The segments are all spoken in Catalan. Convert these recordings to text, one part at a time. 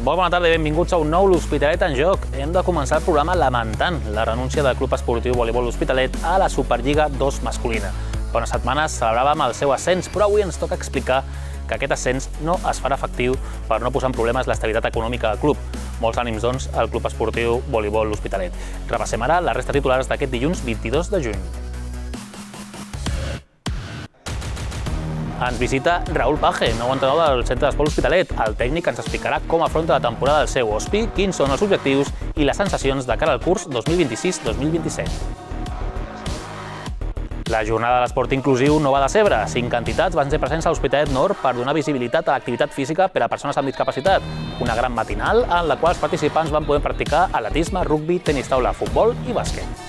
Molt bona tarda i benvinguts a un nou L'Hospitalet en joc. Hem de començar el programa lamentant la renúncia del Club Esportiu Voleibol L'Hospitalet a la Superliga 2 masculina. Fa unes setmanes celebràvem el seu ascens, però avui ens toca explicar que aquest ascens no es farà efectiu per no posar en problemes l'estabilitat econòmica del club. Molts ànims, doncs, al Club Esportiu Voleibol L'Hospitalet. Repassem ara la resta de titulars d'aquest dilluns 22 de juny. Ens visita Raúl Page, nou entrenador del Centre d'Esport L'Hospitalet. El tècnic ens explicarà com afronta la temporada del seu Hospi, quins són els objectius i les sensacions de cara al curs 2026-2027. La jornada de l'esport inclusiu no va decebre. 5 entitats van ser presents a l'Hospitalet Nord per donar visibilitat a l'activitat física per a persones amb discapacitat. Una gran matinal en la qual els participants van poder practicar atletisme, rugbi, tenis taula, futbol i bàsquet.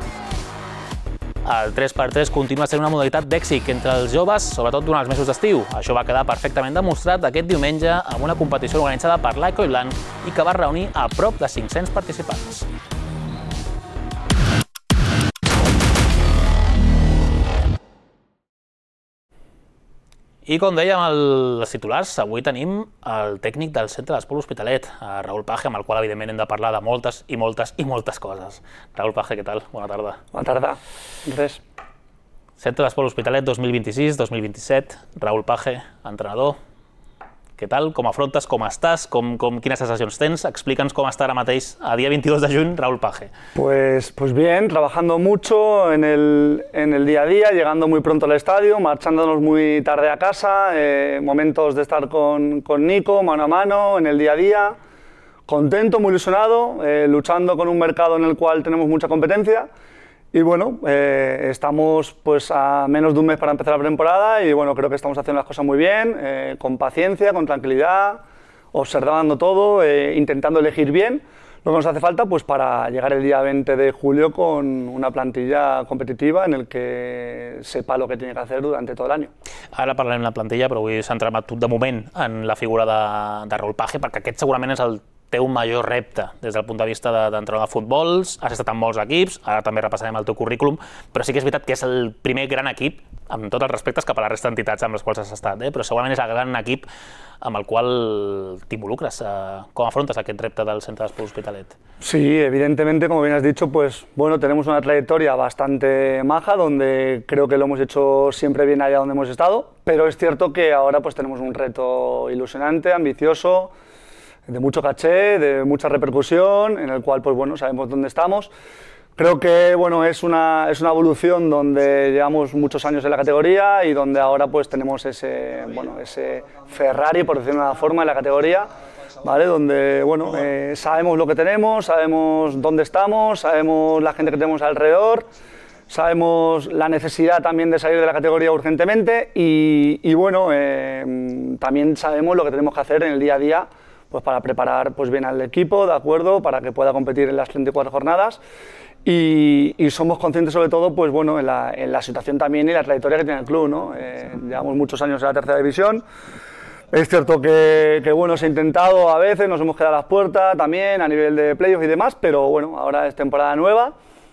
El 3x3 continua sent una modalitat d'èxit entre els joves, sobretot durant els mesos d'estiu. Això va quedar perfectament demostrat aquest diumenge amb una competició organitzada per l'Eco i Blanc i que va reunir a prop de 500 participants. I com dèiem els titulars, avui tenim el tècnic del Centre d'Esport L'Hospitalet, Raúl Page, amb el qual evidentment hem de parlar de moltes coses. Raúl Page, què tal? Bona tarda. Bona tarda. Res. Centre d'Esport L'Hospitalet 2026-2027, Raúl Page, entrenador. Què tal? Com afrontes? Com estàs? Quines sensacions tens? Explica'ns com està ara mateix, a dia 22 de juny, Raúl Page. Pues bien, trabajando mucho en el día a día, llegando muy pronto al estadio, marchándonos muy tarde a casa, momentos de estar con Nico, mano a mano, en el día a día. Contento, muy ilusionado, luchando con un mercado en el cual tenemos mucha competencia. Y bueno, estamos pues a menos de un mes para empezar la temporada y bueno, creo que estamos haciendo las cosas muy bien, con paciencia, con tranquilidad, observando todo, intentando elegir bien lo que nos hace falta pues para llegar el día 20 de julio con una plantilla competitiva en el que sepa lo que tiene que hacer durante todo el año. Ara parlarem de la plantilla, però avui centrem tot de moment en la figura de Raúl Page, perquè aquest segurament és el teu major repte des del punt de vista d'entrenar de futbols. Has estat en molts equips, ara també repassarem el teu currículum, però sí que és veritat que és el primer gran equip, amb tots els respectes cap a la resta d'entitats amb les quals has estat, però segurament és el gran equip amb el qual t'involucres. Com afrontes aquest repte del Centre d'Esport L'Hospitalet? Sí, evidentemente, como bien has dicho, pues bueno, tenemos una trayectoria bastante maja, donde creo que lo hemos hecho siempre bien allá donde hemos estado, pero es cierto que ahora pues tenemos un reto ilusionante, ambicioso, de mucho caché, de mucha repercusión, en el cual pues bueno, sabemos dónde estamos. Creo que bueno, es una evolución donde llevamos muchos años en la categoría y donde ahora pues tenemos ese Ferrari, por decirlo de una forma, en la categoría, ¿vale? Donde bueno, sabemos lo que tenemos, sabemos dónde estamos, sabemos la gente que tenemos alrededor, sabemos la necesidad también de salir de la categoría urgentemente y bueno, también sabemos lo que tenemos que hacer en el día a día pues para preparar pues bien al equipo, ¿de acuerdo? Para que pueda competir en las 34 jornadas y somos conscientes sobre todo pues bueno, en la situación también y la trayectoria que tiene el club, ¿no? Llevamos muchos años en la tercera división. Es cierto que bueno, se ha intentado a veces, nos hemos quedado a las puertas también a nivel de playoff y demás, pero bueno, ahora es temporada nueva.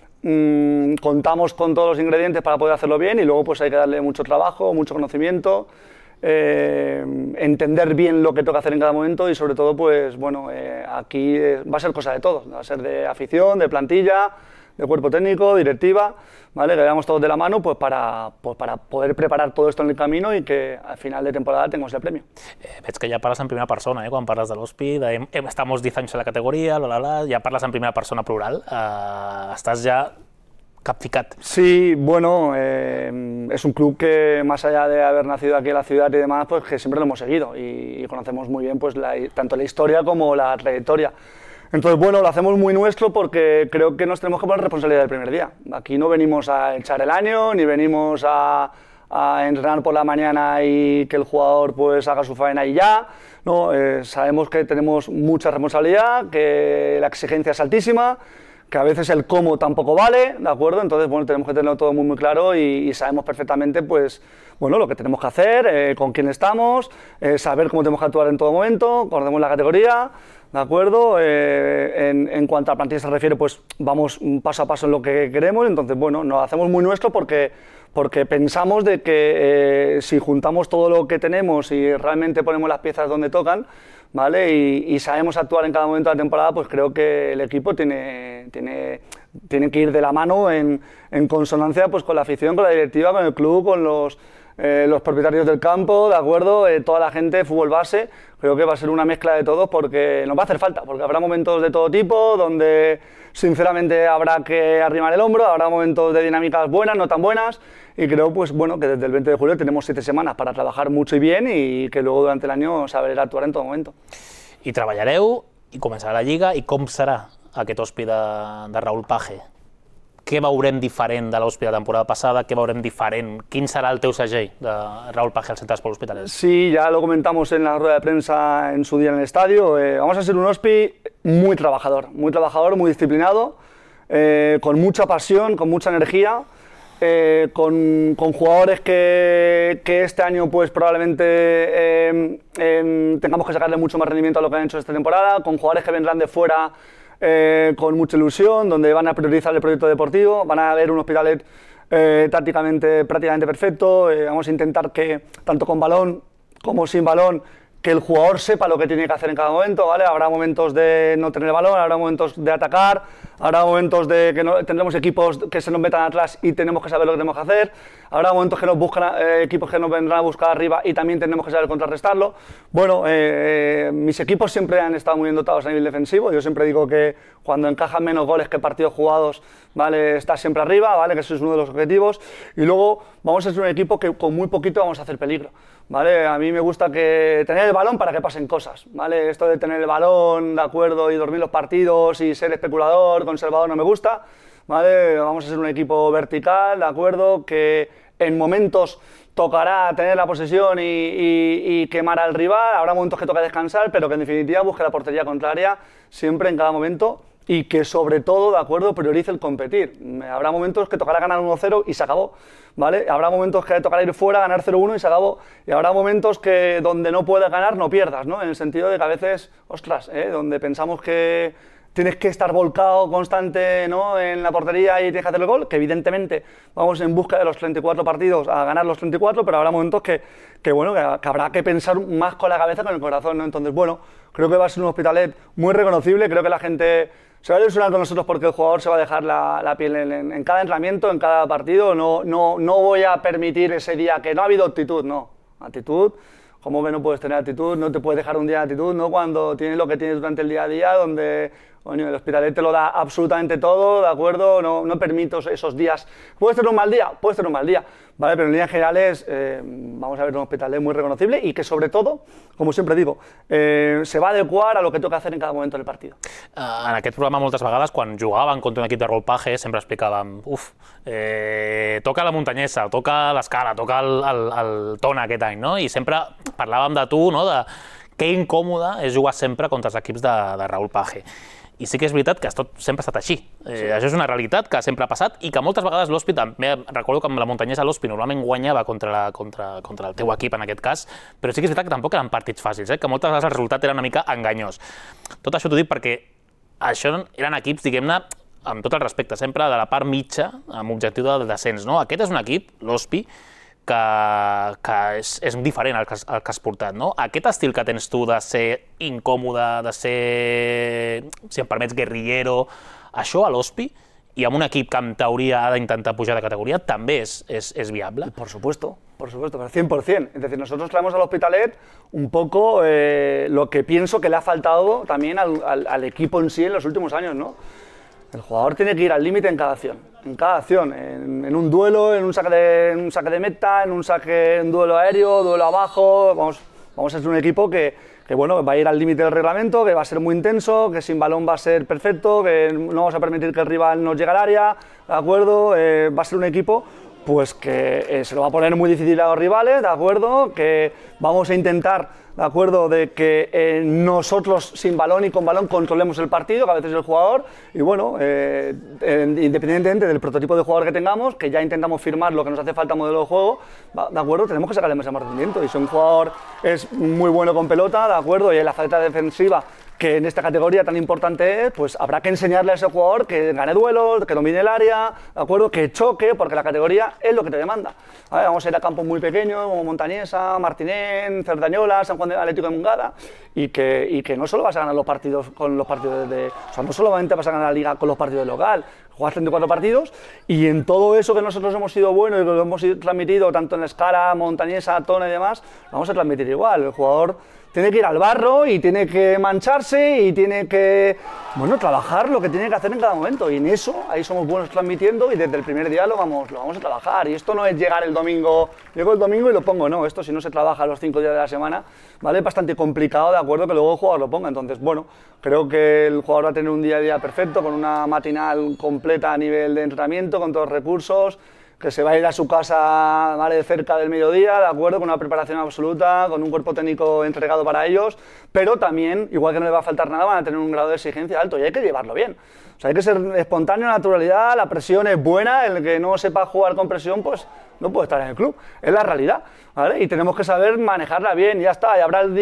Contamos con todos los ingredientes para poder hacerlo bien y luego pues hay que darle mucho trabajo, mucho conocimiento, entender bien lo que toca hacer en cada momento y sobre todo pues bueno, aquí va a ser cosa de todos, va a ser de afición, de plantilla, de cuerpo técnico, directiva, ¿vale? Que vayamos todos de la mano pues para poder preparar todo esto en el camino y que al final de temporada tengamos el premio. Veig que ja parles en primera persona, quan parles de l'Hospi, estamos 10 anys en la categoria, ja parles en primera persona plural, estàs ja capficat. Sí, bueno, es un club que más allá de haber nacido aquí en la ciudad y demás, pues que siempre lo hemos seguido y conocemos muy bien pues tanto la historia como la trayectoria. Entonces, bueno, lo hacemos muy nuestro porque creo que nos tenemos que poner responsabilidad del primer día. Aquí no venimos a echar el año, ni venimos a entrenar por la mañana y que el jugador pues haga su faena y ya. No, sabemos que tenemos mucha responsabilidad, que la exigencia es altísima, que a veces el cómo tampoco vale, ¿de acuerdo? Entonces, bueno, tenemos que tenerlo todo muy claro y sabemos perfectamente, pues, bueno, lo que tenemos que hacer, con quién estamos, saber cómo tenemos que actuar en todo momento, conocemos la categoría, ¿de acuerdo? En cuanto a plantilla se refiere, pues vamos paso a paso en lo que queremos, entonces, bueno, nos hacemos muy nuestro porque pensamos de que si juntamos todo lo que tenemos y realmente ponemos las piezas donde tocan, ¿vale? Y sabemos actuar en cada momento de la temporada, pues creo que el equipo tiene que ir de la mano en consonancia pues, con la afición, con la directiva, con el club, con los propietarios del campo, ¿de acuerdo? Toda la gente, fútbol base, creo que va a ser una mezcla de todos porque nos va a hacer falta, porque habrá momentos de todo tipo donde sinceramente habrá que arrimar el hombro, habrá momentos de dinámicas buenas, no tan buenas, y creo pues bueno que desde el 20 de julio tenemos 7 semanas para trabajar mucho y bien y que luego durante el año saber actuar en todo momento. I treballareu, i començarà la Lliga, i com serà aquest Hospi de Raúl Page? Què veurem diferent de l'Hospi de la temporada passada? Què veurem diferent? Quin serà el teu segell de Raúl Page al Centre d'Esport Hospitalet? Sí, ya lo comentamos en la rueda de prensa en su día en el estadio. Vamos a ser un Hospi muy trabajador, muy disciplinado, con mucha pasión, con mucha energía, con jugadores que este año pues probablemente tengamos que sacarle mucho más rendimiento a lo que han hecho esta temporada, con jugadores que vendrán de fuera con mucha ilusión, donde van a priorizar el proyecto deportivo, van a ver un Hospitalet tácticamente prácticamente perfecto. Vamos a intentar que tanto con balón como sin balón que el jugador sepa lo que tiene que hacer en cada momento, ¿vale? Habrá momentos de no tener el balón, habrá momentos de atacar, habrá momentos de que tendremos equipos que se nos metan atrás y tenemos que saber lo que tenemos que hacer, habrá momentos que nos buscan equipos que nos vendrán a buscar arriba y también tenemos que saber contrarrestarlo. Bueno, mis equipos siempre han estado muy bien dotados a nivel defensivo. Yo siempre digo que cuando encajan menos goles que partidos jugados, ¿vale? Está siempre arriba, ¿vale? Que eso es uno de los objetivos. Y luego vamos a ser un equipo que con muy poquito vamos a hacer peligro, ¿vale? A mí me gusta tener el balón para que pasen cosas, ¿vale? Esto de tener el balón, de acuerdo, y dormir los partidos y ser especulador, conservador, no me gusta, ¿vale? Vamos a ser un equipo vertical, ¿de acuerdo? Que en momentos tocará tener la posesión y quemar al rival, habrá momentos que toca descansar, pero que en definitiva busque la portería contraria siempre en cada momento y que sobre todo, de acuerdo, priorice el competir. Habrá momentos que tocará ganar 1-0 y se acabó, ¿vale? Habrá momentos que tocará ir fuera, ganar 0-1 y se acabó. Y habrá momentos que donde no puedas ganar, no pierdas, ¿no? En el sentido de que a veces, ostras, donde pensamos que tienes que estar volcado constante, ¿no? En la portería y tienes que hacer el gol, que evidentemente vamos en busca de los 34 partidos a ganar los 34, pero habrá momentos que habrá que pensar más con la cabeza que con el corazón, ¿no? Entonces, bueno, creo que va a ser un Hospitalet muy reconocible, creo que la gente se va a ilusionar con nosotros porque el jugador se va a dejar la piel en cada entrenamiento, en cada partido. No voy a permitir ese día que no ha habido actitud, no. Actitud, ¿cómo que no puedes tener actitud? No te puedes dejar un día de actitud, ¿no? Cuando tienes lo que tienes durante el día a día, donde coño, el Hospitalet te lo da absolutamente todo, ¿de acuerdo? No permito esos días. ¿Puedes tener un mal día? Puedes tener un mal día, ¿vale? Pero en líneas generales vamos a ver un Hospitalet muy reconocible y que sobre todo, como siempre digo, se va a adecuar a lo que toca hacer en cada momento del partido. En aquest programa moltes vegades, quan jugàvem contra un equip de Raúl Page, sempre explicàvem toca la muntanyesa, toca l'escala, toca el Tona aquest any, no? I sempre parlàvem de tu, no? De que incòmode és jugar sempre contra els equips de Raúl Page. I sí que és veritat que tot sempre ha estat així. Això és una realitat que sempre ha passat i que moltes vegades l'Hospi, també recordo que amb la muntanyesa l'Hospi normalment guanyava contra el teu equip en aquest cas, però sí que és veritat que tampoc eren partits fàcils, que moltes vegades el resultat era una mica enganyós. Tot això t'ho dic perquè això eren equips, diguem-ne, amb tot el respecte, sempre de la part mitja, amb objectiu de descens, no? Aquest és un equip, l'Hospi, que és diferent al que has portat, no? Aquest estil que tens tu de ser incòmode, de ser, si em permets, guerrillero, això a l'Hospi, i amb un equip que en teoria ha d'intentar pujar de categoria, també és viable? Por supuesto, pero 100%. Es decir, nosotros traemos al Hospitalet un poco lo que pienso que le ha faltado también al equipo en sí en los últimos años, ¿no? El jugador tiene que ir al límite en cada acción, en un duelo, en un saque de meta, en un duelo aéreo, duelo abajo. Vamos a ser un equipo que va a ir al límite del reglamento, que va a ser muy intenso, que sin balón va a ser perfecto, que no vamos a permitir que el rival nos llegue al área, ¿de acuerdo? Va a ser un equipo pues que se lo va a poner muy difícil a los rivales, ¿de acuerdo? Que vamos a intentar ¿de acuerdo? De que nosotros sin balón y con balón controlemos el partido, que a veces el jugador, y bueno, independientemente del prototipo de jugador que tengamos, que ya intentamos firmar lo que nos hace falta modelo de juego, ¿de acuerdo? Tenemos que sacarle más rendimiento, y si un jugador es muy bueno con pelota, ¿de acuerdo? Y en la faceta defensiva, que en esta categoría tan importante es, pues habrá que enseñarle a ese jugador que gane duelos, que domine el área, ¿de acuerdo? Que choque, porque la categoría es lo que te demanda. A ver, vamos a ir a campos muy pequeños, como Montañesa, Martinén, Cerdañola, San Juan de Atlético de Mungada, y que no solo vas a ganar los partidos con los partidos de... O sea, no solamente vas a ganar la liga con los partidos de local, juegas 34 partidos, y en todo eso que nosotros hemos sido buenos y que lo hemos transmitido tanto en la escala, Montañesa, Tona y demás, vamos a transmitir igual. El jugador tiene que ir al barro y tiene que mancharse y tiene que, bueno, trabajar lo que tiene que hacer en cada momento, y en eso ahí somos buenos transmitiendo, y desde el primer día lo vamos a trabajar. Y esto no es llegar el domingo, llego el domingo y lo pongo, no, esto si no se trabaja los 5 días de la semana, ¿vale? Es bastante complicado, de acuerdo, que luego el jugador lo ponga. Entonces, bueno, creo que el jugador va a tener un día a día perfecto, con una matinal completa a nivel de entrenamiento, con todos los recursos, que se va a ir a su casa, ¿vale?, cerca del mediodía, ¿de acuerdo?, con una preparación absoluta, con un cuerpo técnico entregado para ellos, pero también, igual que no le va a faltar nada, van a tener un grado de exigencia alto, y hay que llevarlo bien. O sea, hay que ser espontáneo, naturalidad, la presión es buena, el que no sepa jugar con presión, pues no puede estar en el club, es la realidad, ¿vale? Y tenemos que saber manejarla bien, y ya está. Y habrá el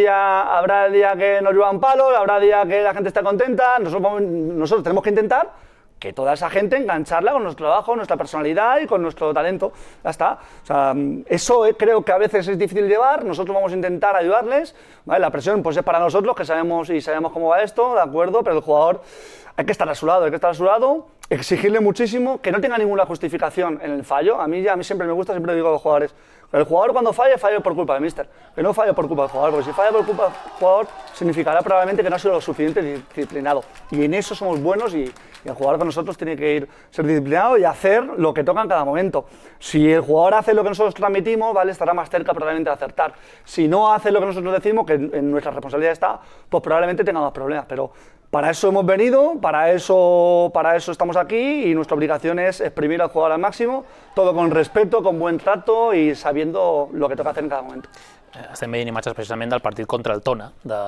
día que nos llevan palos, habrá el día que la gente está contenta, nosotros tenemos que intentar que toda esa gente engancharla con nuestro trabajo, nuestra personalidad y con nuestro talento. Ya está. O sea, eso creo que a veces es difícil llevar, nosotros vamos a intentar ayudarles, ¿vale? La presión pues es para nosotros, que sabemos cómo va esto, ¿de acuerdo? Pero el jugador hay que estar a su lado, exigirle muchísimo, que no tenga ninguna justificación en el fallo. A mí siempre me gusta, siempre digo a los jugadores, el jugador cuando falle por culpa del míster, que no falle por culpa del jugador, porque si falla por culpa del jugador significará probablemente que no ha sido lo suficiente disciplinado, y en eso somos buenos, y el jugador con nosotros tiene que ser disciplinado y hacer lo que toca en cada momento. Si el jugador hace lo que nosotros transmitimos, ¿vale?, estará más cerca probablemente de acertar. Si no hace lo que nosotros decimos, que en nuestra responsabilidad está, pues probablemente tenga más problemas, pero para eso hemos venido, para eso estamos aquí, y nuestra obligación es exprimir al jugador al máximo, todo con respeto, con buen trato y sabiendo lo que toca hacer en cada momento. Estem veient imatges precisament del partit contra el Tona,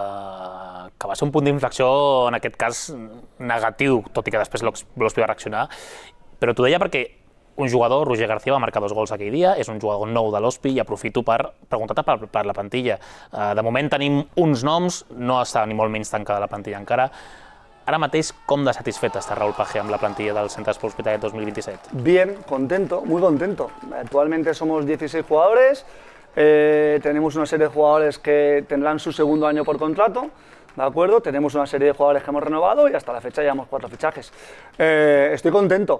que va ser un punt d'inflexió, en aquest cas negatiu, tot i que després l'Hospi va reaccionar, però t'ho deia perquè un jugador, Roger García, va marcar 2 gols aquell dia, és un jugador nou de l'Hospi, i aprofito per preguntar-te per la plantilla. De moment tenim uns noms, no està ni molt menys tancada la plantilla encara. Ara mateix, com de satisfet està Raúl Page amb la plantilla del Centre Esport Hospitalet 2027? Bien, contento, muy contento. Actualmente somos 16 jugadores, tenemos una serie de jugadores que tendrán su segundo año por contrato, ¿de acuerdo? Tenemos una serie de jugadores que hemos renovado, y hasta la fecha llevamos 4 fichajes. Estoy contento.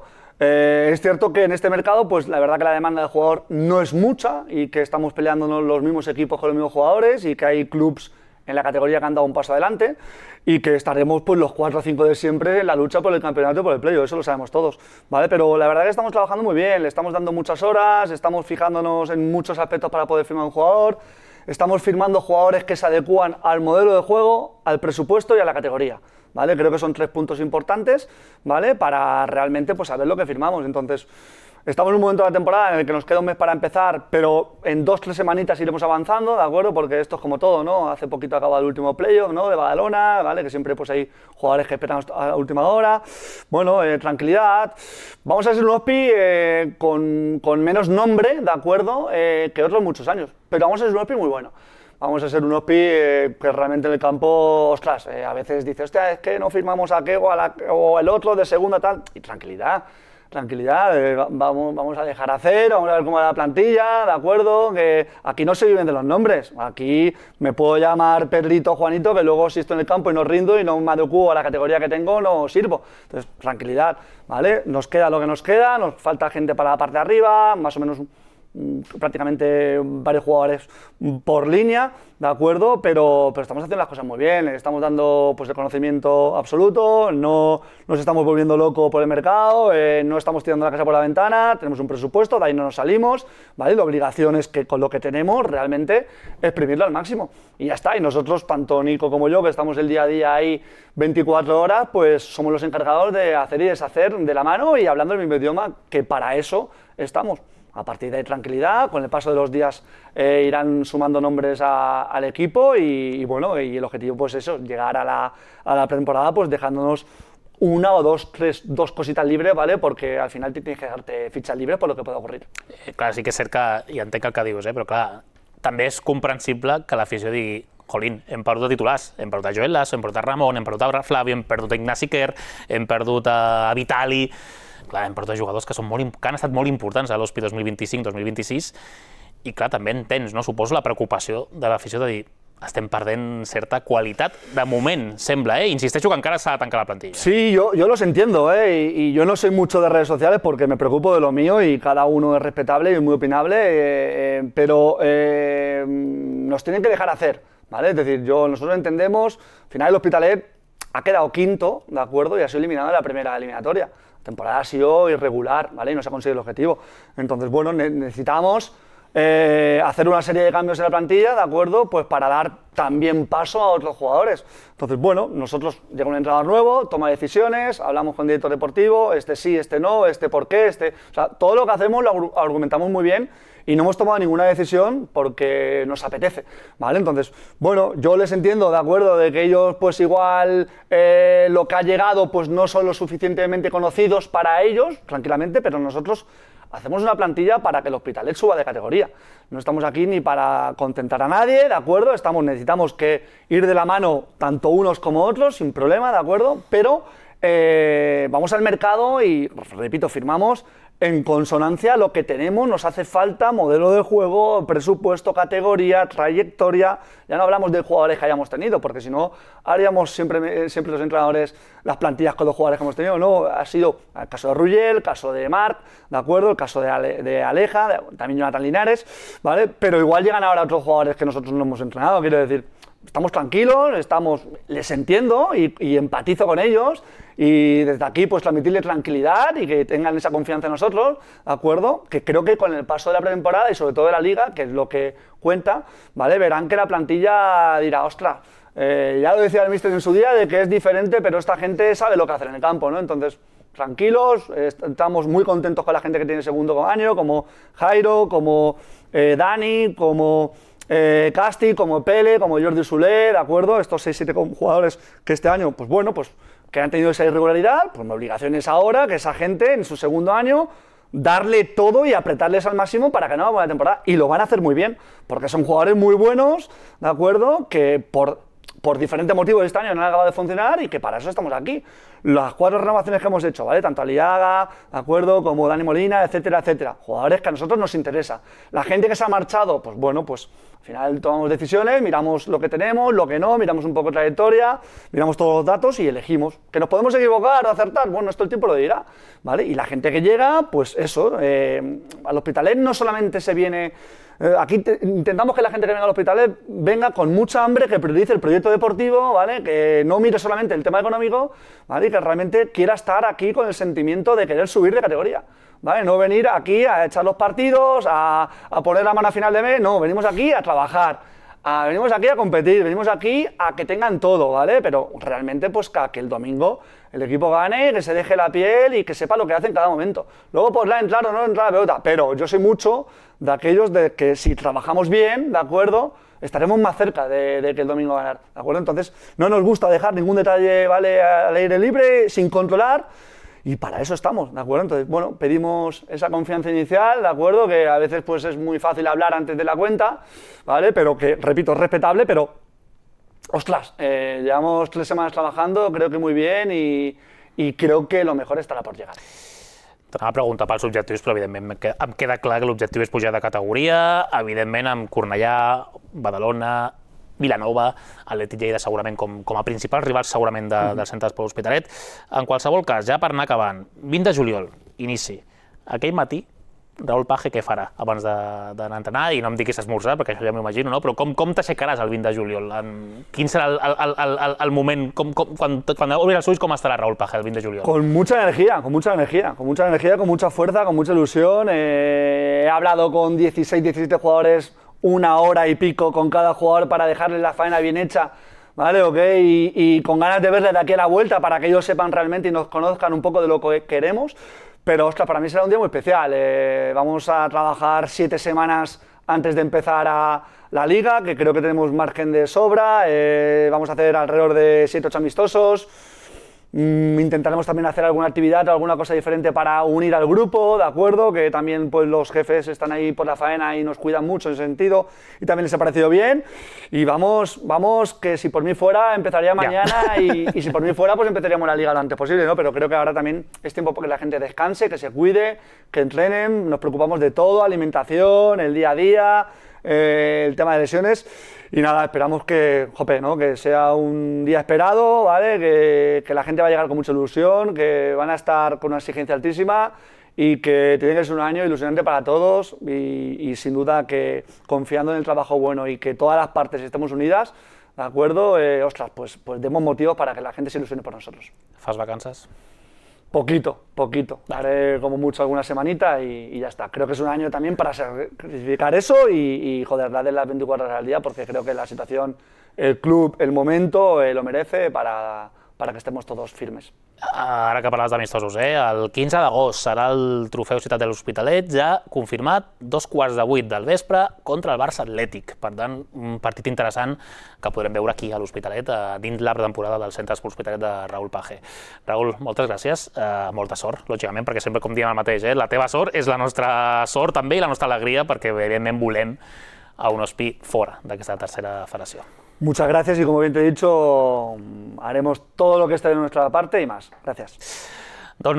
Es cierto que en este mercado, pues la verdad que la demanda de jugador no es mucha, y que estamos peleándonos los mismos equipos con los mismos jugadores, y que hay clubs en la categoría que han dado un paso adelante, y que estaremos pues los 4 o 5 de siempre en la lucha por el campeonato y por el playoff, eso lo sabemos todos, ¿vale? Pero la verdad que estamos trabajando muy bien, le estamos dando muchas horas, estamos fijándonos en muchos aspectos para poder firmar un jugador, estamos firmando jugadores que se adecúan al modelo de juego, al presupuesto y a la categoría, ¿vale? Creo que son 3 puntos importantes, ¿vale?, para realmente pues saber lo que firmamos. Entonces, estamos en un momento de la temporada en el que nos queda un mes para empezar, pero en 2 o 3 semanitas iremos avanzando, ¿de acuerdo? Porque esto es como todo, ¿no? Hace poquito acaba el último playoff, ¿no?, de Badalona, ¿vale?, que siempre pues hay jugadores que esperan a última hora. Bueno, tranquilidad. Vamos a ser un Hospi con menos nombre, ¿de acuerdo?, que otros muchos años, pero vamos a ser un Hospi muy bueno. Vamos a ser un Hospi que realmente en el campo, ostras, a veces dice, hostia, es que no firmamos a Kego o el otro de segunda tal, y tranquilidad, vamos a dejar hacer, vamos a ver cómo va la plantilla, ¿de acuerdo? Que aquí no se viven de los nombres, aquí me puedo llamar Pedrito, Juanito, que luego si estoy en el campo y no rindo y no me adecuo a la categoría que tengo, no sirvo. Entonces, tranquilidad, ¿vale? Nos queda lo que nos queda, nos falta gente para la parte de arriba, más o menos prácticamente varios jugadores por línea, ¿de acuerdo? Pero estamos haciendo las cosas muy bien, le estamos dando pues el conocimiento absoluto, no nos estamos volviendo locos por el mercado, no estamos tirando la casa por la ventana, tenemos un presupuesto, de ahí no nos salimos, ¿vale? La obligación es que con lo que tenemos realmente exprimirlo al máximo, y ya está. Y nosotros, tanto Nico como yo, que estamos el día a día ahí 24 horas, pues somos los encargados de hacer y deshacer de la mano y hablando el mismo idioma, que para eso estamos. A partir de ahí tranquilidad, con el paso de los días irán sumando nombres al equipo y bueno, y el objetivo pues eso, llegar a la pretemporada pues dejándonos una o dos cositas libres, ¿vale? Porque al final tienes que dejarte fichas libres por lo que pueda ocurrir. Clar, sí que és cert que, i entenc el que dius, però clar, també és comprensible que l'afició digui jolín, hem perdut titulars, hem perdut a Joel Lasso, hem perdut a Ramon, hem perdut a Flavio, hem perdut a Ignasi Quer, hem perdut a Vitali, clar, hem perdut a jugadors que han estat molt importants a l'Hospi 2025-2026 i clar, també entens, no? Suposo la preocupació de l'afició de dir estem perdent cierta qualitat de moment, sembla, insisteixo que encara s'ha de tancar la plantilla. Sí, yo los entiendo, y yo no soy mucho de redes sociales porque me preocupo de lo mío y cada uno es respetable y muy opinable, pero nos tienen que dejar hacer, ¿vale? Es decir, nosotros entendemos, al final el Hospitalet ha quedado quinto, ¿de acuerdo? Y ha sido eliminado en la primera eliminatoria. La temporada ha sido irregular, ¿vale? Y no se ha conseguido el objetivo. Entonces, bueno, necesitamos hacer una serie de cambios en la plantilla, ¿de acuerdo? Pues para dar también paso a otros jugadores. Entonces, bueno, nosotros llega un entrenador nuevo, toma decisiones, hablamos con el director deportivo, este sí, este no, este por qué, o sea, todo lo que hacemos lo argumentamos muy bien y no hemos tomado ninguna decisión porque nos apetece, ¿vale? Entonces, bueno, yo les entiendo, ¿de acuerdo? De que ellos, pues igual, lo que ha llegado, pues no son lo suficientemente conocidos para ellos, tranquilamente, pero nosotros hacemos una plantilla para que el Hospitalet suba de categoría. No estamos aquí ni para contentar a nadie, ¿de acuerdo? Necesitamos que ir de la mano tanto unos como otros, sin problema, ¿de acuerdo? Pero vamos al mercado y, repito, firmamos en consonancia a lo que tenemos, nos hace falta modelo de juego, presupuesto, categoría, trayectoria. Ya no hablamos de jugadores que hayamos tenido, porque si no, haríamos siempre los entrenadores las plantillas con los jugadores que hemos tenido. No, ha sido el caso de Rugel, el caso de Marc, ¿de acuerdo? El caso de Aleja, también Jonathan Linares, ¿vale? Pero igual llegan ahora otros jugadores que nosotros no hemos entrenado, quiero decir. Estamos tranquilos, les entiendo y empatizo con ellos y desde aquí pues transmitirles tranquilidad y que tengan esa confianza en nosotros, ¿de acuerdo? Que creo que con el paso de la pretemporada y sobre todo de la Liga, que es lo que cuenta, ¿vale? Verán que la plantilla dirá, ostras, ya lo decía el míster en su día, de que es diferente, pero esta gente sabe lo que hacer en el campo, ¿no? Entonces, tranquilos, estamos muy contentos con la gente que tiene segundo año, como Jairo, como Dani, como Casti, como Pele, como Jordi Soler, ¿de acuerdo? Estos 6-7 jugadores que este año, pues bueno, pues que han tenido esa irregularidad, pues mi obligación es ahora que esa gente en su segundo año darle todo y apretarles al máximo para que no hagan buena temporada. Y lo van a hacer muy bien, porque son jugadores muy buenos, ¿de acuerdo? Que por diferentes motivos este año no han acabado de funcionar y que para eso estamos aquí. Las 4 renovaciones que hemos hecho, ¿vale? Tanto Aliaga, ¿de acuerdo? Como Dani Molina, etcétera, etcétera. Jugadores que a nosotros nos interesa. La gente que se ha marchado, pues bueno, pues al final tomamos decisiones, miramos lo que tenemos, lo que no, miramos un poco trayectoria, miramos todos los datos y elegimos. ¿Que nos podemos equivocar o acertar? Bueno, esto el tiempo lo dirá, ¿vale? Y la gente que llega, pues eso, al Hospitalet no solamente se viene... Aquí intentamos que la gente que venga al Hospitalet venga con mucha hambre, que priorice el proyecto deportivo, ¿vale? Que no mire solamente el tema económico, ¿vale? Y que realmente quiera estar aquí con el sentimiento de querer subir de categoría, ¿vale? No venir aquí a echar los partidos, a poner la mano a final de mes, no, venimos aquí a trabajar, venimos aquí a competir, venimos aquí a que tengan todo, ¿vale? Pero realmente pues que el domingo el equipo gane, que se deje la piel y que sepa lo que hace en cada momento. Luego podrá entrar o no entrar la pelota, pero yo soy mucho de aquellos de que si trabajamos bien, ¿de acuerdo?, estaremos más cerca de que el domingo ganar, ¿de acuerdo? Entonces no nos gusta dejar ningún detalle, ¿vale?, al aire libre, sin controlar. Y para eso estamos, ¿de acuerdo? Entonces, bueno, pedimos esa confianza inicial, ¿de acuerdo? Que a veces pues es muy fácil hablar antes de la cuenta, ¿vale? Pero que, repito, es respetable, pero, ostras, llevamos 3 semanas trabajando, creo que muy bien y creo que lo mejor estarà per llegar. T'anava a preguntar pels objectius, però evidentment em queda clar que l'objectiu és pujar de categoria, evidentment amb Cornellà, Badalona, Vilanova, Atlètic Lleida segurament com a principals rivals segurament del centre d'Esport Hospitalet. En qualsevol cas, ja per anar acabant, 20 de juliol, inici. Aquell matí, Raül Page què farà abans d'anar a entrenar? I no em diguis esmorzar, perquè això ja m'ho imagino, no? Però com t'aixecaràs el 20 de juliol? Quin serà el moment? Quan obris els ulls, com estarà Raül Page el 20 de juliol? Con mucha energía, con mucha fuerza, con mucha ilusión. He hablado con 16, 17 jugadores, 1 hora y pico con cada jugador para dejarles la faena bien hecha, ¿vale? Okay. Y con ganas de verles de aquí a la vuelta para que ellos sepan realmente y nos conozcan un poco de lo que queremos. Pero, ostras, para mí será un día muy especial. Vamos a trabajar 7 semanas antes de empezar a la liga, que creo que tenemos margen de sobra. Vamos a hacer alrededor de 7-8 amistosos. Intentaremos también hacer alguna actividad o alguna cosa diferente para unir al grupo, ¿de acuerdo? Que también pues, los jefes están ahí por la faena y nos cuidan mucho en ese sentido, y también les ha parecido bien. Y vamos, que si por mí fuera empezaría mañana y si por mí fuera pues empezaríamos la liga lo antes posible, ¿no? Pero creo que ahora también es tiempo para que la gente descanse, que se cuide, que entrenen, nos preocupamos de todo, alimentación, el día a día, el tema de lesiones. Y nada, esperamos que, ¿no? Que sea un día esperado, ¿vale? Que la gente va a llegar con mucha ilusión, que van a estar con una exigencia altísima y que tiene que ser un año ilusionante para todos y sin duda que confiando en el trabajo bueno y que todas las partes estemos unidas, ¿de acuerdo? Ostras, pues demos motivos para que la gente se ilusione por nosotros. ¿Fas vacances? Poquito. Haré como mucho alguna semanita y ya está. Creo que es un año también para sacrificar eso y joder, darle las 24 horas al día, porque creo que la situación, el club, el momento lo merece para que estemos todos firmes. Ara que parlaves d'amistosos, el 15 d'agost serà el trofeu Ciutat de l'Hospitalet, ja confirmat, 7:15 del vespre contra el Barça Atlètic. Per tant, un partit interessant que podrem veure aquí a l'Hospitalet dins la pretemporada del Centre Esport Hospitalet de Raül Page. Raül, moltes gràcies, molta sort, lògicament, perquè sempre com diem el mateix, la teva sort és la nostra sort també i la nostra alegria, perquè evidentment volem a un hospi fora d'aquesta tercera federació. Muchas gracias y como bien te he dicho, haremos todo lo que esté de nuestra parte y más. Gracias. Doncs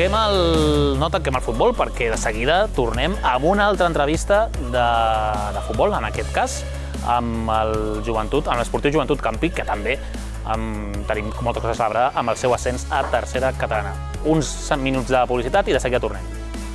no tanquem el futbol perquè de seguida tornem amb una altra entrevista de futbol, en aquest cas amb l'Esportiu Joventut Campí, que també tenim moltes coses a celebrar amb el seu ascens a tercera catalana. Uns minuts de publicitat i de seguida tornem.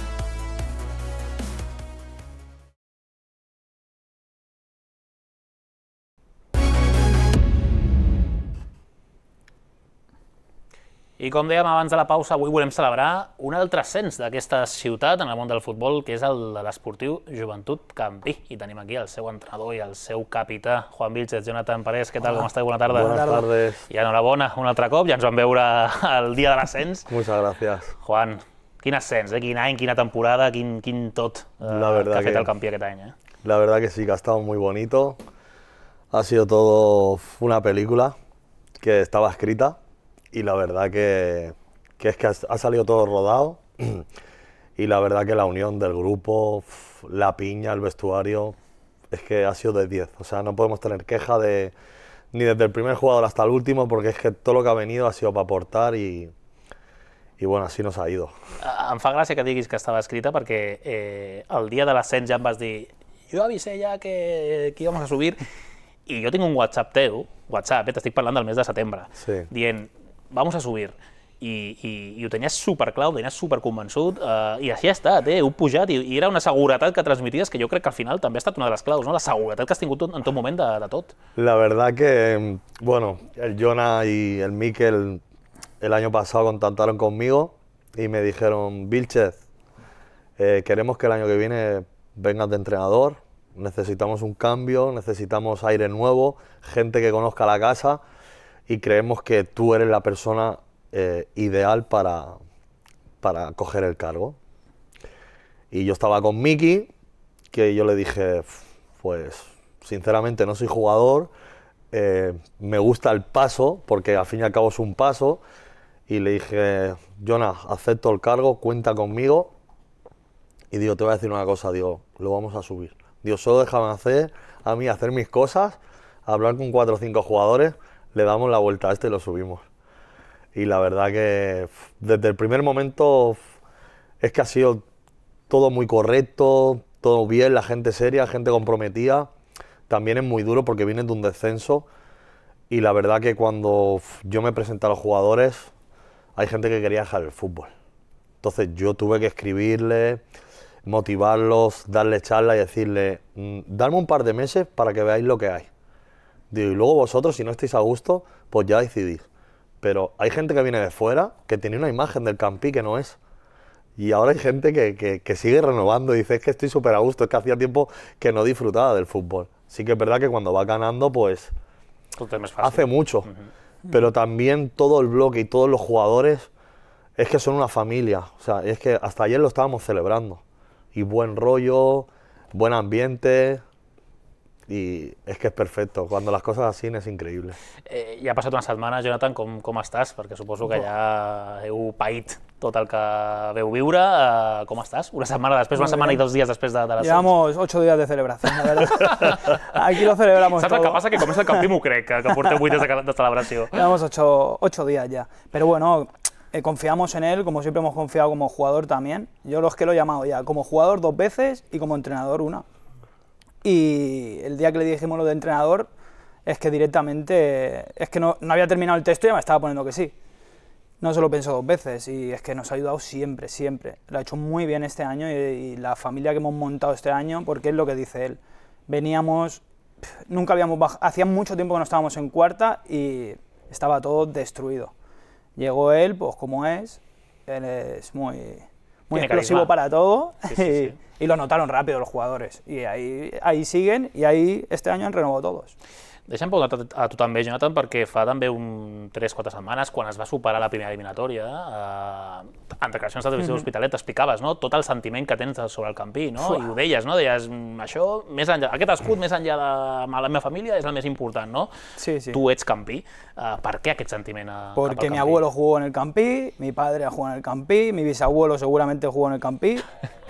I com dèiem abans de la pausa, avui volem celebrar un altre ascens d'aquesta ciutat en el món del futbol, que és el de l'Esportiu Joventut Campí. I tenim aquí el seu entrenador i el seu capità, Juan Vilchez. Jonathan Parés, què tal? Com esteu? Bona tarda. Buenas tardes. I enhorabona un altre cop, ja ens vam veure el dia de l'ascens. Muchas gracias. Juan, quin ascens, quin any, quina temporada, quin tot que ha fet el Campí aquest any. La verdad que sí, que ha estado muy bonito. Ha sido todo una película que estaba escrita. Y la verdad que es que ha salido todo rodado y la verdad que la unión del grupo, la piña, el vestuario, es que ha sido de 10. O sea, no podemos tener queja ni desde el primer jugador hasta el último, porque es que todo lo que ha venido ha sido para aportar y bueno, así nos ha ido. Em fa gràcia que diguis que estava escrita perquè el dia de l'ascens ja em vas dir jo avisé ja que íbamos a subir i jo tinc un WhatsApp teu, t'estic parlant del mes de setembre, sí, dient vamos a subir, i ho tenies superclau, ho tenies superconvençut, i així ha estat, heu pujat, i era una seguretat que transmities que jo crec que al final també ha estat una de les claus, no? La seguretat que has tingut en tot moment de tot. La verdad que, bueno, el Jonah y el Mikel el año pasado contactaron conmigo y me dijeron, Vilchez, queremos que el año que viene vengas de entrenador, necesitamos un cambio, necesitamos aire nuevo, gente que conozca la casa, y creemos que tú eres la persona ideal para coger el cargo. Y yo estaba con Miki, que yo le dije, pues sinceramente no soy jugador, me gusta el paso, porque al fin y al cabo es un paso, y le dije, Jonah, acepto el cargo, cuenta conmigo, y digo, te voy a decir una cosa, digo, lo vamos a subir. Digo, solo déjame a mí hacer mis cosas, hablar con 4 o 5 jugadores, le damos la vuelta a y lo subimos. Y la verdad que desde el primer momento es que ha sido todo muy correcto, todo bien, la gente seria, gente comprometida. También es muy duro porque vienen de un descenso y la verdad que cuando yo me presenté a los jugadores hay gente que quería dejar el fútbol. Entonces yo tuve que escribirle, motivarlos, darle charla y decirle, darme un par de meses para que veáis lo que hay. Digo, y luego vosotros, si no estáis a gusto, pues ya decidís. Pero hay gente que viene de fuera, que tiene una imagen del Campí que no es. Y ahora hay gente que sigue renovando y dice, es que estoy súper a gusto, es que hacía tiempo que no disfrutaba del fútbol. Sí que es verdad que cuando va ganando, pues hace mucho. Pero también todo el bloque y todos los jugadores es que son una familia. O sea, es que hasta ayer lo estábamos celebrando. Y buen rollo, buen ambiente. I és que és perfecte. Quan les coses així és increïble. Ja ha passat una setmana, Jonathan, com estàs? Perquè suposo que ja heu paït tot el que veu viure. Com estàs? Una setmana després, una setmana i 2 dies després de l'ascens. Llevamos 8 días de celebración, la verdad. Aquí lo celebramos todo. ¿Sabes lo que pasa? Que comença el Camp Nou, m'ho crec, que porteu 8 dies de celebració. Llevamos 8 días ya. Pero bueno, confiamos en él, como siempre hemos confiado como jugador también. Yo los que lo he llamado ya como jugador 2 veces y como entrenador 1. Y el día que le dijimos lo de entrenador, es que directamente, es que no había terminado el texto y ya me estaba poniendo que sí. No se lo pensó 2 veces y es que nos ha ayudado siempre, siempre. Lo ha hecho muy bien este año y la familia que hemos montado este año, porque es lo que dice él. Veníamos, nunca habíamos bajado, hacía mucho tiempo que no estábamos en cuarta y estaba todo destruido. Llegó él, pues como es, él es muy explosivo para todo. Sí. Y lo notaron rápido los jugadores. Y ahí siguen y ahí este año han renovado todos. Deixa'm preguntar a tu també, Jonathan, perquè fa també 3-4 setmanes, quan es va superar la primera eliminatòria, en declaracions de televisió d'Hospitalet t'explicaves, no? Tot el sentiment que tens sobre el Campí, no? I ho deies, no? Deies, això, més enllà, aquest escut més enllà de la meva família és el més important, no? Sí. Tu ets Campí. Per què aquest sentiment cap al Porque Campí? mi abuelo jugó en el Campí, mi padre ha jugado en el Campí, mi bisabuelo seguramente jugó en el Campí.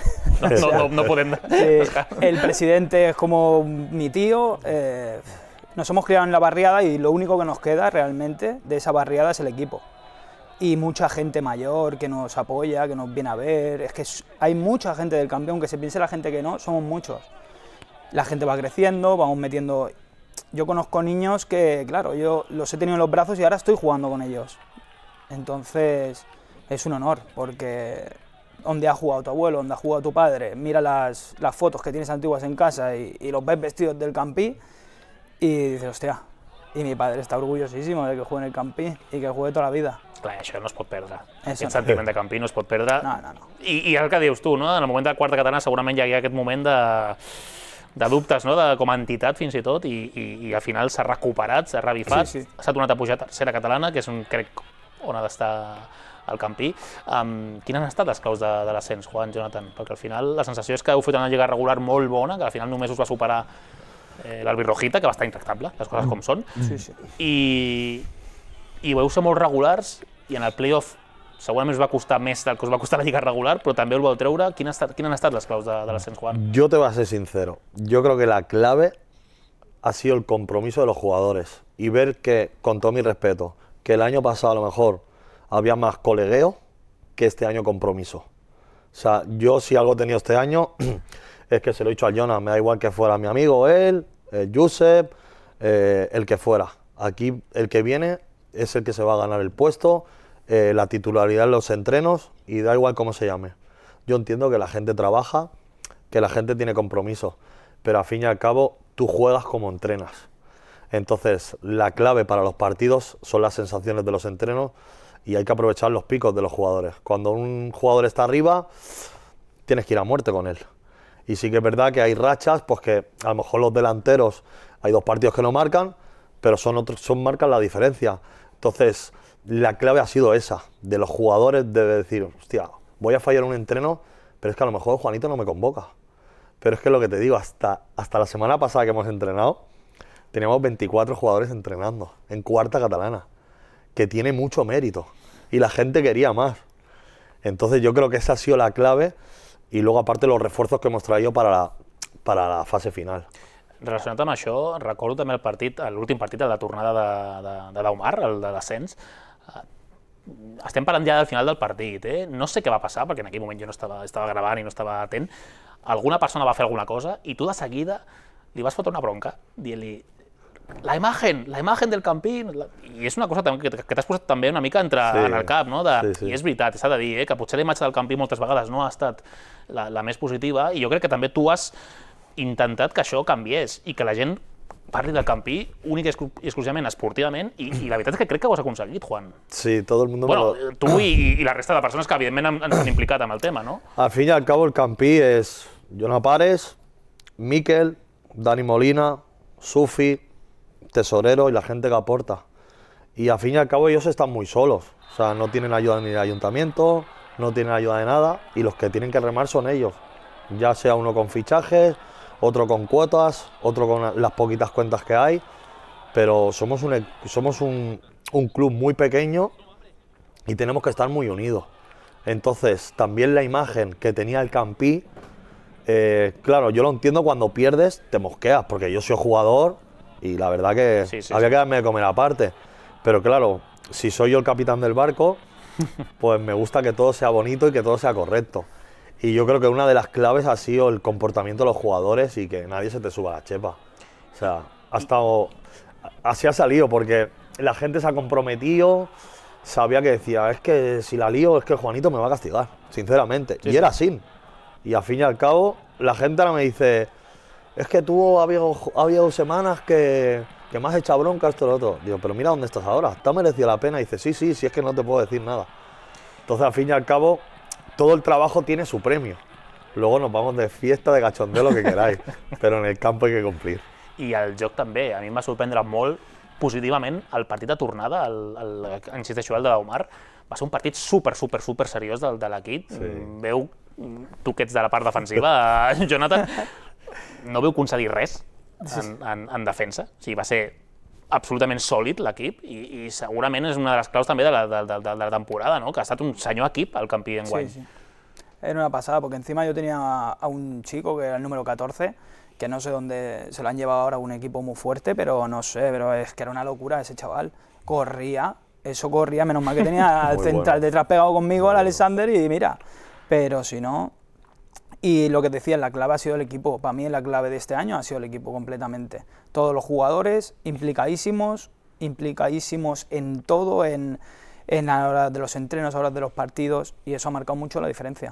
No podem... El presidente es como mi tío. Nos hemos criado en la barriada y lo único que nos queda realmente de esa barriada es el equipo. Y mucha gente mayor que nos apoya, que nos viene a ver. Es que hay mucha gente del Campí, aunque se piense la gente que no, somos muchos. La gente va creciendo, vamos metiendo... Yo conozco niños que, claro, yo los he tenido en los brazos y ahora estoy jugando con ellos. Entonces, es un honor, porque donde ha jugado tu abuelo, donde ha jugado tu padre, mira las fotos que tienes antiguas en casa y los ves vestidos del Campí, y dices, hostia, y mi padre està orgullosísimo de que juegue en el Campí i que juegue tota la vida. Clar, això no es pot perdre. Això Aquest sentiment de Campí no es pot perdre. No. I el que dius tu, no? En el moment de la quarta catalana segurament hi ha aquest moment de dubtes, no? Com a entitat fins i tot, i al final s'ha recuperat, s'ha revifat, s'ha tornat a pujar a tercera catalana, que és crec on ha d'estar el Campí. Quines han estat les claus de l'ascens, Juan, Jonathan? Perquè al final la sensació és que heu fet una lliga regular molt bona, que al final només us va superar l'Albirrojita, que va estar intractable, les coses com són, i vau ser molt regulars, i en el playoff segurament us va costar més del que us va costar la lliga regular, però també el vau treure. Quines han estat les claus de l'ascens, Juan? Yo te voy a ser sincero, yo creo que la clave ha sido el compromiso de los jugadores y ver que, con todo mi respeto, que el año pasado a lo mejor había más colegueo que este año compromiso. O sea, yo si algo he tenido este año es que se lo he dicho a Jonas, me da igual que fuera mi amigo él, Josep, el que fuera. Aquí el que viene es el que se va a ganar el puesto, la titularidad en los entrenos y da igual cómo se llame. Yo entiendo que la gente trabaja, que la gente tiene compromiso, pero al fin y al cabo tú juegas como entrenas. Entonces la clave para los partidos son las sensaciones de los entrenos y hay que aprovechar los picos de los jugadores. Cuando un jugador está arriba, tienes que ir a muerte con él. Y sí que es verdad que hay rachas, pues que a lo mejor los delanteros, hay 2 partidos que no marcan, pero marcan la diferencia. Entonces, la clave ha sido esa, de los jugadores, de decir, hostia, voy a fallar un entreno, pero es que a lo mejor Juanito no me convoca. Pero es que lo que te digo, hasta la semana pasada que hemos entrenado, teníamos 24 jugadores entrenando en cuarta catalana, que tiene mucho mérito, y la gente quería más. Entonces yo creo que esa ha sido la clave, y luego aparte los refuerzos que hemos traído para la fase final. Relacionat amb això, recordo també el partit, l'últim partit de la tornada de Daumar, el de l'ascens. Estem parlant ja del final del partit, no sé què va passar, perquè en aquell moment jo no estava gravant i no estava atent. Alguna persona va fer alguna cosa i tu de seguida li vas fotre una bronca, dient-li la imagen del Campí, i és una cosa que t'has posat també una mica en el cap, no? I és veritat, s'ha de dir, que potser la imatge del Campí moltes vegades no ha estat la més positiva, i jo crec que també tu has intentat que això canviés i que la gent parli del Campí únic i exclusivament esportivament, i la veritat és que crec que ho has aconseguit, Juan. Sí, todo el mundo bueno, tu i la resta de persones que evidentment ens han implicat amb el tema, ¿no? Al fin y al cabo el Campí es Jonas Pares, Mikel, Dani Molina, Sufi, tesorero y la gente que aporta. Y al fin y al cabo ellos están muy solos. O sea, no tienen ayuda ni del ayuntamiento, no tienen ayuda de nada, y los que tienen que remar son ellos. Ya sea uno con fichajes, otro con cuotas, otro con las poquitas cuentas que hay, pero somos un club muy pequeño y tenemos que estar muy unidos. Entonces, también la imagen que tenía el Campí, claro, yo lo entiendo, cuando pierdes te mosqueas, porque yo soy jugador y la verdad que había que darme de comer aparte. Pero claro, si soy yo el capitán del barco, pues me gusta que todo sea bonito y que todo sea correcto. Y yo creo que una de las claves ha sido el comportamiento de los jugadores y que nadie se te suba a la chepa. O sea, así ha salido, porque la gente se ha comprometido, sabía que decía, es que si la lío, es que Juanito me va a castigar, sinceramente. Y era así. Y al fin y al cabo, la gente ahora me dice, es que tú ha habido semanas que me has echado bronca, esto y lo otro. Digo, pero mira dónde estás ahora, ¿te ha merecido la pena? Y dice, sí, es que no te puedo decir nada. Entonces, al fin y al cabo, todo el trabajo tiene su premio. Luego nos vamos de fiesta, de cachondeo, lo que queráis, però en el campo hay que cumplir. I el joc també. A mi em va sorprendre molt positivament el partit de tornada, insisteixo, el de l'Omar. Va ser un partit super seriós de l'equip. Sí. Veu, tu que ets de la part defensiva, Jonathan, no veu concedir res en defensa. O sigui, va ser absolutament sòlid l'equip i segurament és una de les claus també de la temporada, ¿no? Que ha estat un senyor equip el Campí d'enguany. Sí. Era una pasada, porque encima yo tenía a un chico que era el número 14, que no sé dónde se lo han llevado ahora, un equipo muy fuerte, pero no sé, pero es que era una locura ese chaval. Corría, menos mal que tenía al central detrás pegado conmigo, al Alexander, y mira, pero si no... Y lo que decía, la clave ha sido el equipo. Para mí la clave de este año ha sido el equipo completamente. Todos los jugadores implicadísimos en todo, en la hora de los entrenos, a horas de los partidos, y eso ha marcado mucho la diferencia.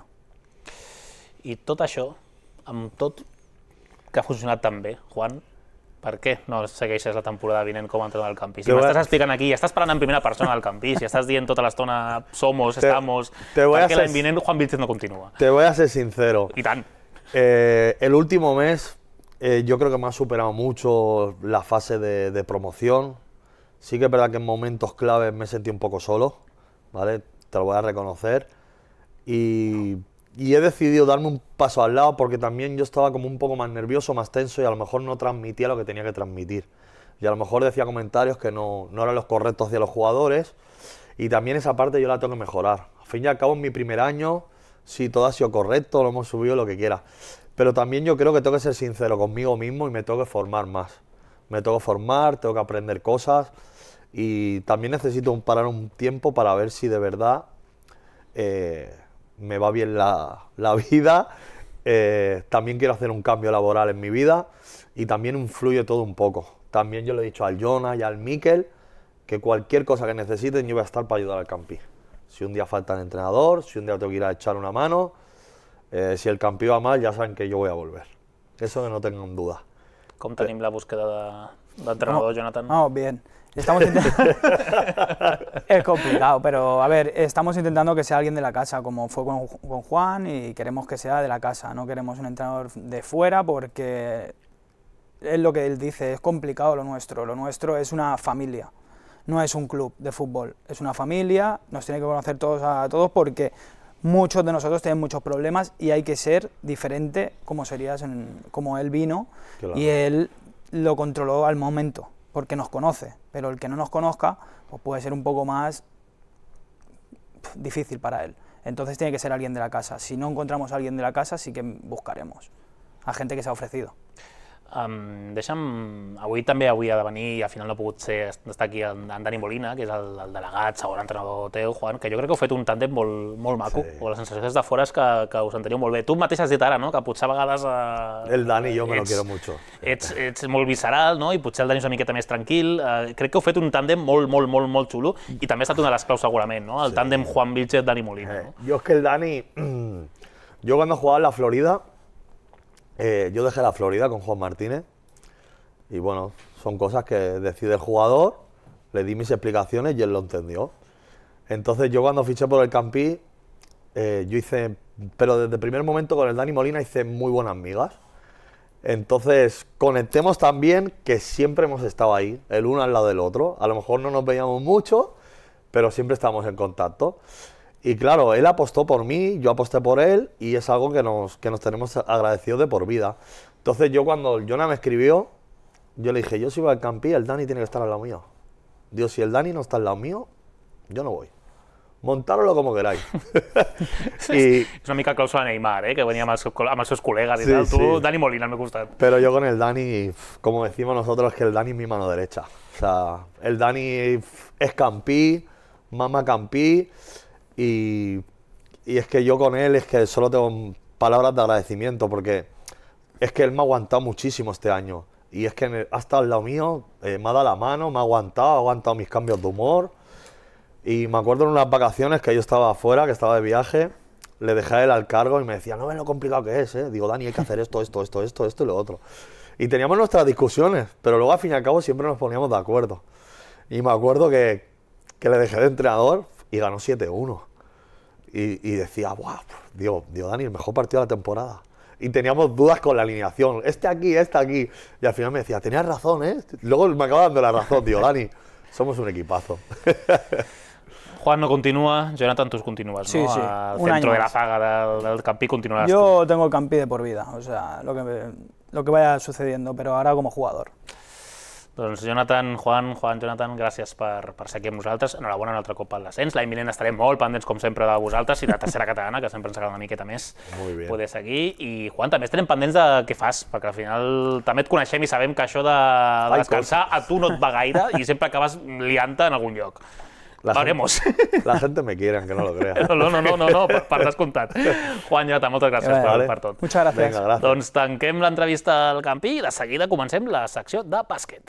I tot això, amb tot que ha funcionat tan bé, Juan, per què no segueixes la temporada vinent com a entrenador del Campí? Si m'estàs explicant aquí, estàs parlant en primera persona del Campí, si estàs dient tota l'estona somos, estamos, per què l'any vinent Juan Vilchez no continúa? Te voy a ser sincero. I tant. El último mes yo creo que me ha superado mucho la fase de promoción. Sí que es verdad que en momentos claves me sentí un poco solo, ¿vale? Te lo voy a reconocer. Y he decidido darme un paso al lado porque también yo estaba como un poco más nervioso, más tenso, y a lo mejor no transmitía lo que tenía que transmitir. Y a lo mejor decía comentarios que no eran los correctos hacia los jugadores, y también esa parte yo la tengo que mejorar. Al fin y al cabo, en mi primer año, sí, todo ha sido correcto, lo hemos subido, lo que quiera. Pero también yo creo que tengo que ser sincero conmigo mismo y me tengo que formar más. Me tengo que formar, tengo que aprender cosas, y también necesito parar un tiempo para ver si de verdad me va bien la vida. También quiero hacer un cambio laboral en mi vida y también influye todo un poco. También yo le he dicho al Jonah y al Mikel que cualquier cosa que necesiten yo voy a estar para ayudar al Campí. Si un día falta el entrenador, si un día tengo que ir a echar una mano, si el Campí va mal, ya saben que yo voy a volver. Eso que no tengan duda. Com tenim la búsqueda d'entrenador, Jonathan? No, bien. Estamos es complicado, pero a ver, estamos intentando que sea alguien de la casa, como fue con Juan, y queremos que sea de la casa, no queremos un entrenador de fuera porque es lo que él dice, es complicado lo nuestro es una familia, no es un club de fútbol, es una familia, nos tiene que conocer todos a todos porque muchos de nosotros tienen muchos problemas y hay que ser diferente como serías como él vino, claro. Y él lo controló al momento, porque nos conoce, pero el que no nos conozca pues puede ser un poco más difícil para él. Entonces tiene que ser alguien de la casa. Si no encontramos a alguien de la casa, sí que buscaremos a gente que s'ha ofrecido. Deixa'm... Avui també havia de venir i al final no ha pogut estar aquí en Dani Molina, que és el delegat, segon entrenador teu, Juan, que jo crec que heu fet un tàndem molt maco, sí. O la sensació des de fora és que us enteníeu molt bé. Tu mateix has dit ara, no?, que potser a vegades... El Dani jo me lo quiero mucho. Ets molt visceral, no?, i potser el Dani és una miqueta més tranquil. Crec que heu fet un tàndem molt xulo i també ha estat una de les claus segurament, no?, el tàndem Juan Vilchez-Dani Molina. ¿No? Yo es que el Dani... Yo cuando jugaba en la Florida... yo dejé la Florida con Juan Martínez y bueno, son cosas que decide el jugador, le di mis explicaciones y él lo entendió. Entonces yo cuando fiché por el Campí, yo hice, pero desde el primer momento con el Dani Molina hice muy buenas migas. Entonces conectemos también que siempre hemos estado ahí, el uno al lado del otro. A lo mejor no nos veíamos mucho, pero siempre estamos en contacto. Y claro, él apostó por mí, yo aposté por él y es algo que nos tenemos agradecidos de por vida. Entonces yo cuando el Jonah me escribió, yo le dije, yo si voy al Campí, el Dani tiene que estar al lado mío. Digo, si el Dani no está al lado mío, yo no voy. Montároslo como queráis. És una mica clàusula Neymar, que venia amb els seus col·legues i tal. Tu, Dani Molina, al meu costat. Pero yo con el Dani, como decimos nosotros, que el Dani es mi mano derecha. O sea, el Dani es Campí, mama Campí, y es que yo con él es que solo tengo palabras de agradecimiento, porque es que él me ha aguantado muchísimo este año. Y es que ha estado al lado mío, me ha dado la mano, me ha aguantado mis cambios de humor. Y me acuerdo en unas vacaciones que yo estaba afuera, que estaba de viaje, le dejé a él al cargo y me decía, no ves lo complicado que es, ¿eh? Digo, Dani, hay que hacer esto y lo otro. Y teníamos nuestras discusiones, pero luego al fin y al cabo siempre nos poníamos de acuerdo. Y me acuerdo que le dejé de entrenador y ganó 7-1. Y decía, ¡buah! Digo, Dani, el mejor partido de la temporada. Y teníamos dudas con la alineación, este aquí. Y al final me decía, tenías razón, ¿eh? Luego me acaba dando la razón, digo, Dani, somos un equipazo. Juan no continúa, Jonathan, tú continúas, Sí, ¿no? sí, Al un centro año de la más. zaga del Campí continuarás tú. Yo tengo el Campí de por vida, o sea, lo que vaya sucediendo, pero ahora como jugador. Doncs Jonathan, Jonathan, gràcies per ser aquí amb nosaltres. Enhorabona un altre cop per l'ascens. L'any vinent estarem molt pendents, com sempre, de vosaltres i de tercera catalana, que sempre ens agrada una miqueta més poder seguir. I Juan, també estarem pendents de què fas, perquè al final també et coneixem i sabem que això de descansar a tu no et va gaire i sempre acabes liant-te en algun lloc. Veremos. La gente me quiere, aunque no lo crea. No, per descomptat. Juan, Jonathan, moltes gràcies per tot. Muchas gracias. Venga, gracias. Doncs tanquem l'entrevista al Campí i de seguida comencem la secció de bàsquet.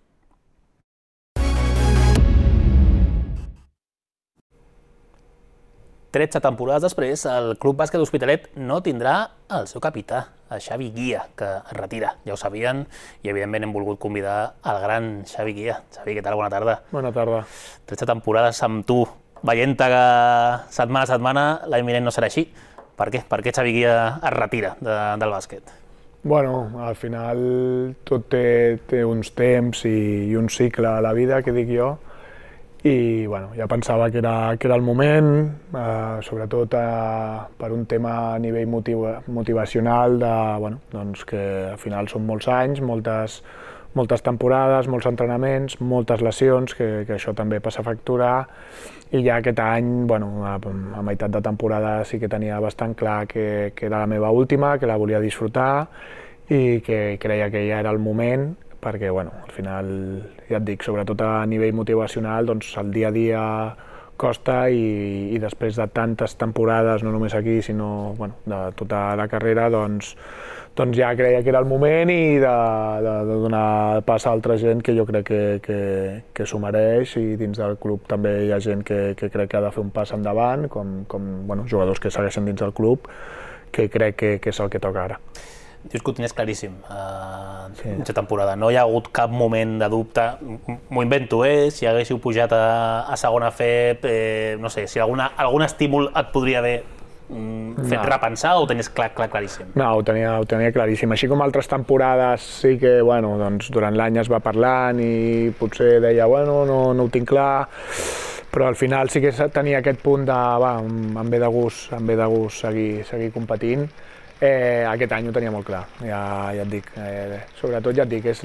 Tretze temporades després, el Club Bàsquet Hospitalet no tindrà el seu capità, el Xavi Guia, que es retira. Ja ho sabien i, evidentment, hem volgut convidar el gran Xavi Guia. Xavi, què tal? Bona tarda. Bona tarda. 13 temporades amb tu, veient-te que setmana a setmana l'any vinent no serà així. Per què? Per què Xavi Guia es retira del bàsquet? Bueno, al final tot té uns temps i un cicle a la vida, que dic jo, i bueno, ja pensava que era el moment, sobretot per un tema a nivell motivacional, doncs que al final són molts anys, moltes temporades, molts entrenaments, moltes lesions, que això també passa factura, i ja aquest any, a meitat de temporada sí que tenia bastant clar que era la meva última, que la volia disfrutar i que creia que ja era el moment, perquè al final, ja et dic, sobretot a nivell motivacional, doncs el dia a dia costa i després de tantes temporades, no només aquí, sinó de tota la carrera, doncs ja creia que era el moment i de donar pas a altra gent que jo crec que s'ho mereix, i dins del club també hi ha gent que crec que ha de fer un pas endavant, com jugadors que segueixen dins del club, que crec que és el que toca ara. Dius que ho tenies claríssim, mitja temporada. No hi ha hagut cap moment de dubte. M'ho invento, si haguéssiu pujat a segona FEP, no sé, si algun estímul et podria haver fet repensar, o ho tenies claríssim? No, ho tenia claríssim. Així com altres temporades sí que doncs durant l'any es va parlant i potser deia, no ho tinc clar, però al final sí que tenia aquest punt de, em ve de gust seguir competint. Aquest any ho tenia molt clar, ja et dic. Sobretot, ja et dic, és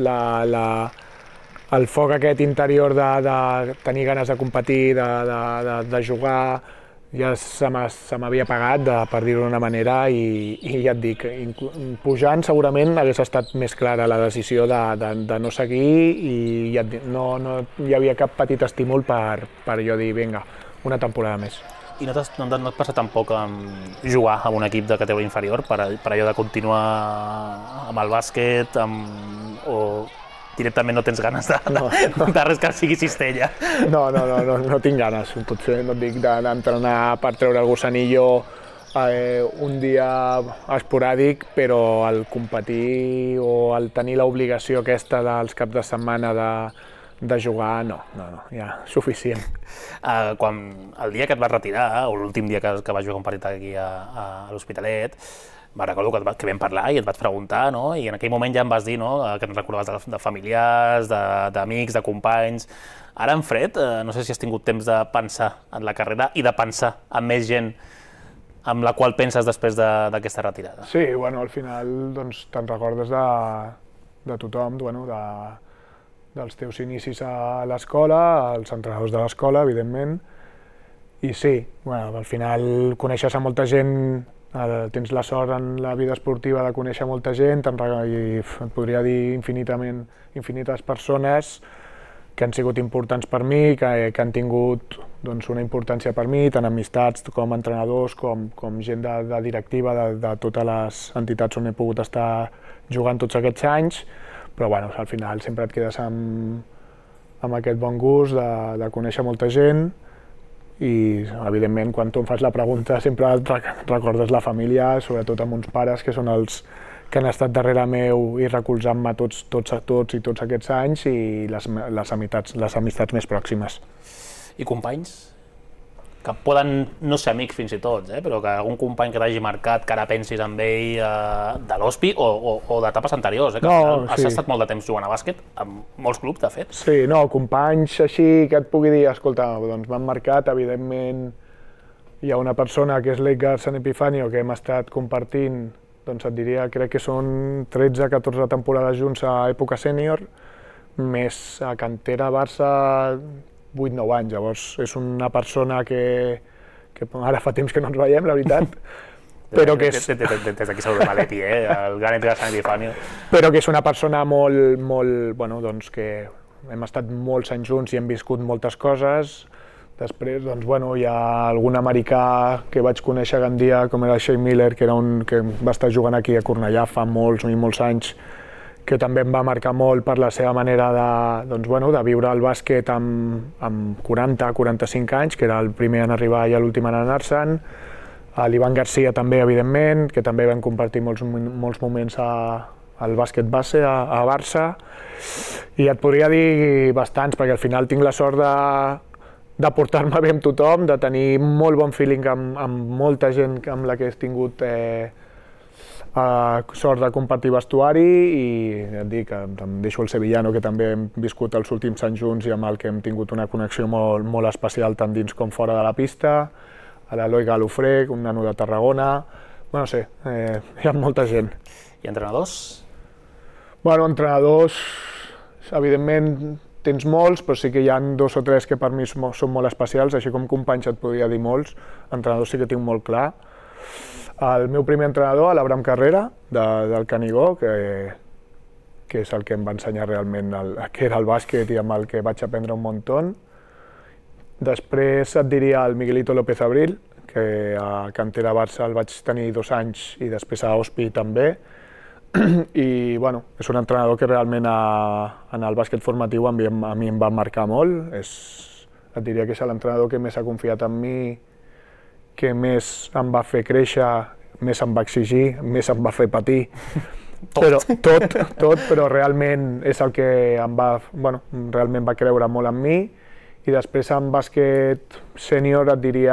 el foc aquest interior de tenir ganes de competir, de jugar, ja se m'havia apagat, per dir-ho d'una manera, i ja et dic, pujant segurament hagués estat més clara la decisió de no seguir, i ja et dic, no hi havia cap petit estímul per jo dir, vinga, una temporada més. I no et passa tampoc amb jugar amb un equip de categoria inferior, per allò de continuar amb el bàsquet, o directament no tens ganes de res que sigui cistella? No tinc ganes, potser no et dic d'entrenar per treure el gossanillo un dia esporàdic, però el competir o el tenir l'obligació aquesta dels caps de setmana de jugar, no, ja, suficient. El dia que et vas retirar, o l'últim dia que vas jugar un partit aquí a l'Hospitalet, me'n recordo que vam parlar i et vaig preguntar, no? I en aquell moment ja em vas dir, no?, que et recordaves de familiars, d'amics, de companys. Ara en fred, no sé si has tingut temps de pensar en la carrera i de pensar en més gent amb la qual penses després d'aquesta retirada. Sí, bueno, al final doncs, te'n recordes de tothom, bueno, dels teus inicis a l'escola, els entrenadors de l'escola, evidentment, i sí, bueno, al final coneixes a molta gent, tens la sort en la vida esportiva de conèixer molta gent, i et podria dir infinites persones que han sigut importants per mi, que han tingut doncs, una importància per mi, tant amistats com entrenadors, com gent de directiva de totes les entitats on he pogut estar jugant tots aquests anys, però bueno, al final sempre et quedes amb aquest bon gust de conèixer molta gent i, evidentment, quan tu em fas la pregunta sempre recordes la família, sobretot amb uns pares que són els que han estat darrere meu i recolzant-me tots i tots aquests anys i les amistats més pròximes. I companys? Que poden no ser amics fins i tot, però que algun company que t'hagi marcat, que ara pensis en ell de l'Hospi o d'etapes anteriors, que has estat molt de temps jugant a bàsquet, amb molts clubs, de fet. Sí, no, companys així que et pugui dir, escolta, doncs m'han marcat, evidentment hi ha una persona que és l'Edgar Sant Epifanio que hem estat compartint, doncs et diria, crec que són 13-14 temporades junts a època sènior, més a cantera Barça 8-9 anys, llavors és una persona que ara fa temps que no ens veiem, la veritat, però que és... Des d'aquí saludem a l'Epi, el gran Edgar Sant Epifanio. Però que és una persona molt, bueno, doncs que hem estat molts anys junts i hem viscut moltes coses. Després, doncs, bueno, hi ha algun americà que vaig conèixer a Gandia, com era Shane Miller, que va estar jugant aquí a Cornellà fa molts anys, que també em va marcar molt per la seva manera de viure el bàsquet amb 40-45 anys, que era el primer en arribar i l'últim en anar-se'n. L'Ivan Garcia també, evidentment, que també vam compartir molts moments al bàsquet base a Barça. I et podria dir bastants, perquè al final tinc la sort de portar-me bé amb tothom, de tenir molt bon feeling amb molta gent amb la que he tingut sort de compartir vestuari i et dic que em deixo el Sevillano, que també hem viscut els últims anys junts i amb el que hem tingut una connexió molt especial tant dins com fora de la pista, a l'Eloi Galofré, un nano de Tarragona, bueno, no sé, hi ha molta gent. I entrenadors? Bueno, entrenadors, evidentment tens molts, però sí que hi ha 2 o 3 que per mi són molt especials, així com companys et podria dir molts, entrenadors sí que tinc molt clar. El meu primer entrenador, l'Abraham Carrera, del Canigó, que és el que em va ensenyar realment què era el bàsquet i amb el que vaig aprendre un muntó. Després et diria el Miguelito López Abril, que a cantera Barça el vaig tenir 2 anys i després a Hospi també. I bueno, és un entrenador que realment en el bàsquet formatiu a mi em va marcar molt. Et diria que és l'entrenador que més ha confiat en mi, que més em va fer créixer, més em va exigir, més em va fer patir. Tot, però realment és el que realment va creure molt en mi. I després en bàsquet sènior et diria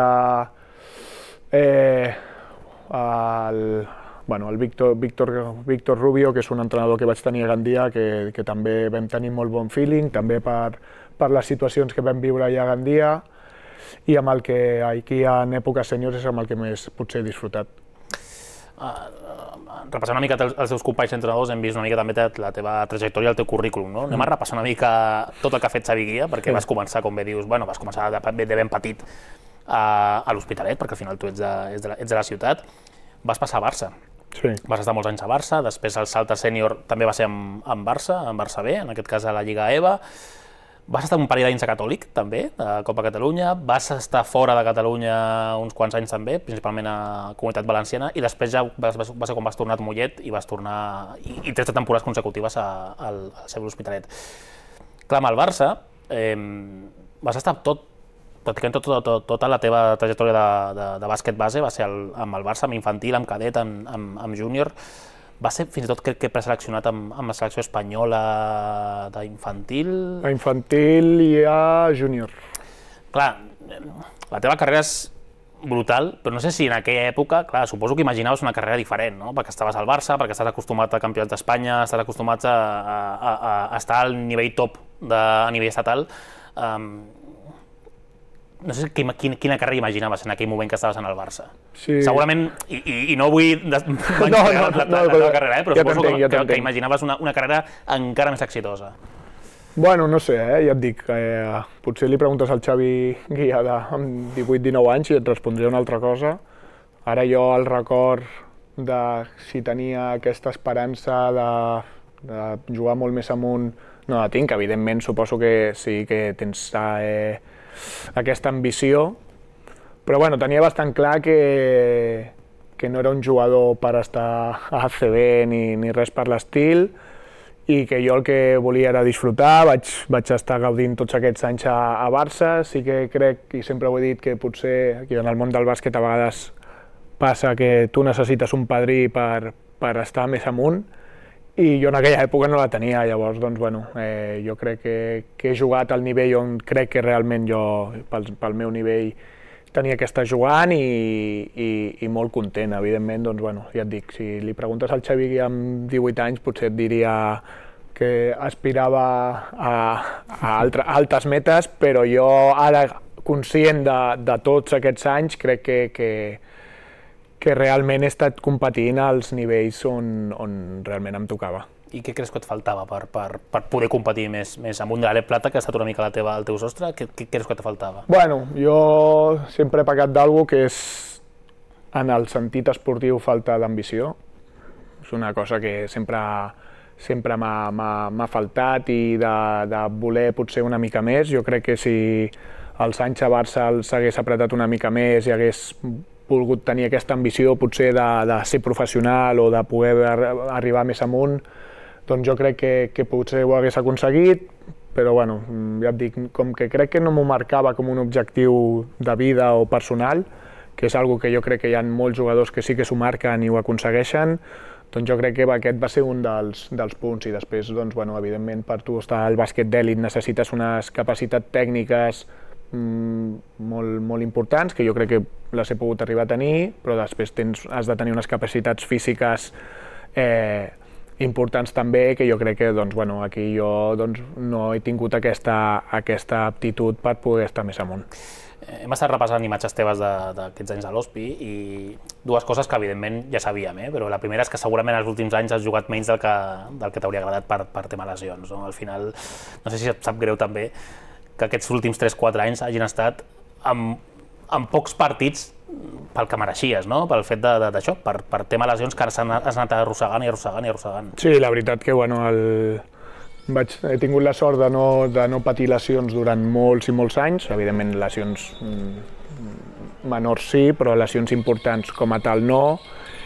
el Víctor Rubio, que és un entrenador que vaig tenir a Gandia, que també vam tenir molt bon feeling, també per les situacions que vam viure allà a Gandia, i amb el que aquí en èpoques sèniors és amb el que més potser he disfrutat. Repassant una mica els teus companys entrenadors, hem vist una mica també la teva trajectòria, el teu currículum, no? Anem a repassar una mica tot el que ha fet Xavi Guia, perquè vas començar, com bé dius, vas començar de ben petit a l'Hospitalet, perquè al final tu ets de la ciutat. Vas passar a Barça. Sí. Vas estar molts anys a Barça, després el salt a sènior també va ser en Barça B, en aquest cas a la Lliga EVA. Vas estar un parell d'anys a Catòlic, també, a Copa Catalunya. Vas estar fora de Catalunya uns quants anys també, principalment a Comunitat Valenciana, i després ja va ser quan vas tornar a Mollet i vas tornar i 13 temporades consecutives al seu Hospitalet. Clar, amb el Barça vas estar pràcticament tota la teva trajectòria de bàsquet base va ser amb el Barça, amb infantil, amb cadet, amb júnior. Va ser fins i tot crec que preseleccionat amb la selecció espanyola d'infantil. A infantil i a júnior. Clar, la teva carrera és brutal, però no sé si en aquella època, clar, suposo que imaginaves una carrera diferent, no? Perquè estaves al Barça, perquè estàs acostumat a campionats d'Espanya, estàs acostumat a estar al nivell top a nivell estatal. No sé quina carrera imaginaves en aquell moment que estaves en el Barça. Sí. Segurament, i no vull menysprear la teva carrera, però suposo que imaginaves una carrera encara més exitosa. Bueno, no sé, ja et dic, potser li preguntes al Xavi Guia amb 18-19 anys i et respondré una altra cosa. Ara jo el record de si tenia aquesta esperança de jugar molt més amunt, no la tinc, evidentment suposo que sí que tens aquesta ambició, però bueno, tenia bastant clar que no era un jugador per estar a ACB ni res per l'estil, i que jo el que volia era disfrutar, vaig estar gaudint tots aquests anys a Barça. Sí que crec, i sempre ho he dit, que potser aquí en el món del bàsquet a vegades passa que tu necessites un padrí per estar més amunt, i jo en aquella època no la tenia. Llavors, doncs, bueno, jo crec que he jugat al nivell on crec que realment jo, pel meu nivell, tenia que estar jugant i molt content, evidentment, doncs, bueno, ja et dic, si li preguntes al Xavi amb 18 anys potser et diria que aspirava a altes metes, però jo ara, conscient de tots aquests anys, crec que realment he estat competint als nivells on realment em tocava. I què creus que et faltava per poder competir més amunt de l'Alep Plata, que ha estat una mica el teu sostre? Què creus que et faltava? Bueno, jo sempre he pecat d'algú que és, en el sentit esportiu, falta d'ambició. És una cosa que sempre m'ha faltat, i de voler potser una mica més. Jo crec que si els anys a Barça s'hagués apretat una mica més i hagués volgut tenir aquesta ambició potser de ser professional o de poder arribar més amunt, doncs jo crec que potser ho hagués aconseguit, però bueno, ja et dic, com que crec que no m'ho marcava com un objectiu de vida o personal, que és algo que jo crec que hi ha molts jugadors que sí que s'ho marquen i ho aconsegueixen, doncs jo crec que aquest va ser un dels punts. I després, doncs, bueno, evidentment, per tu estar al bàsquet d'èlit necessites unes capacitats tècniques molt importants, que jo crec que les he pogut arribar a tenir, però després has de tenir unes capacitats físiques importants també, que jo crec que doncs, bueno, aquí jo doncs, no he tingut aquesta aptitud per poder estar més amunt. Hem estat repassant imatges teves d'aquests anys a l'Hospi i dues coses que evidentment ja sabíem, però la primera és que segurament els últims anys has jugat menys del que t'hauria agradat per tema lesions. No? Al final, no sé si et sap greu també que aquests últims 3-4 anys hagin estat amb pocs partits pel que mereixies, no? Pel fet d'això, per tema lesions que has anat arrossegant. Sí, la veritat que bueno, he tingut la sort de no patir lesions durant molts i molts anys, evidentment lesions menors sí, però lesions importants com a tal no,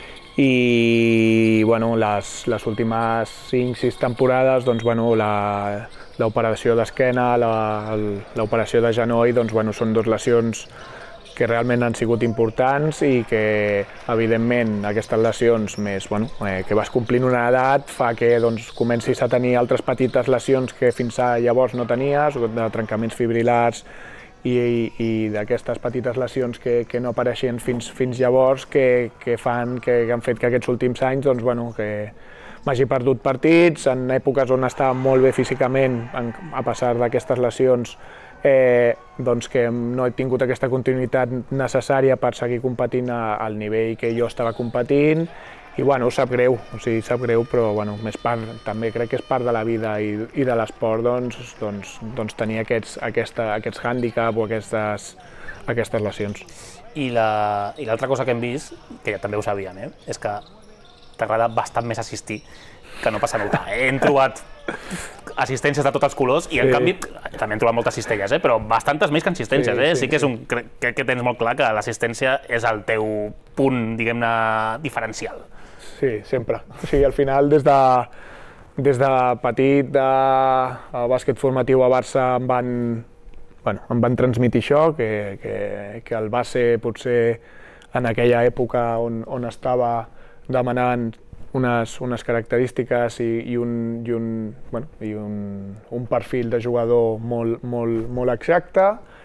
i bueno, les últimes 5-6 temporades, doncs, bueno, l'operació d'esquena, l'operació de genoll, doncs, bueno, són dues lesions que realment han sigut importants i que, evidentment, aquestes lesions més, bueno, que vas complint una edat fa que doncs, comencis a tenir altres petites lesions que fins a llavors no tenies, de trencaments fibrilars i d'aquestes petites lesions que no apareixien fins llavors, que han fet que aquests últims anys doncs, bueno, que m'hagi perdut partits en èpoques on estava molt bé físicament, a pesar d'aquestes lesions, doncs que no he tingut aquesta continuïtat necessària per seguir competint al nivell que jo estava competint, i bueno, sap greu, però bueno, més part, també crec que és part de la vida i de l'esport, doncs tenir aquests hàndicap o aquestes lesions. I l'altra cosa que hem vist, que ja també ho sabíem, és que t'agrada bastant més assistir que no passar notar. Hem trobat assistències de tots els colors i en canvi també hem trobat moltes cistelles, però bastantes més que assistències. Sí que crec que tens molt clar que l'assistència és el teu punt, diguem-ne, diferencial. Sí, sempre. O sigui, al final, des de petit, al bàsquet formatiu a Barça em van transmetre això, que el base potser en aquella època on estava demanant unes característiques i un perfil de jugador molt exacte,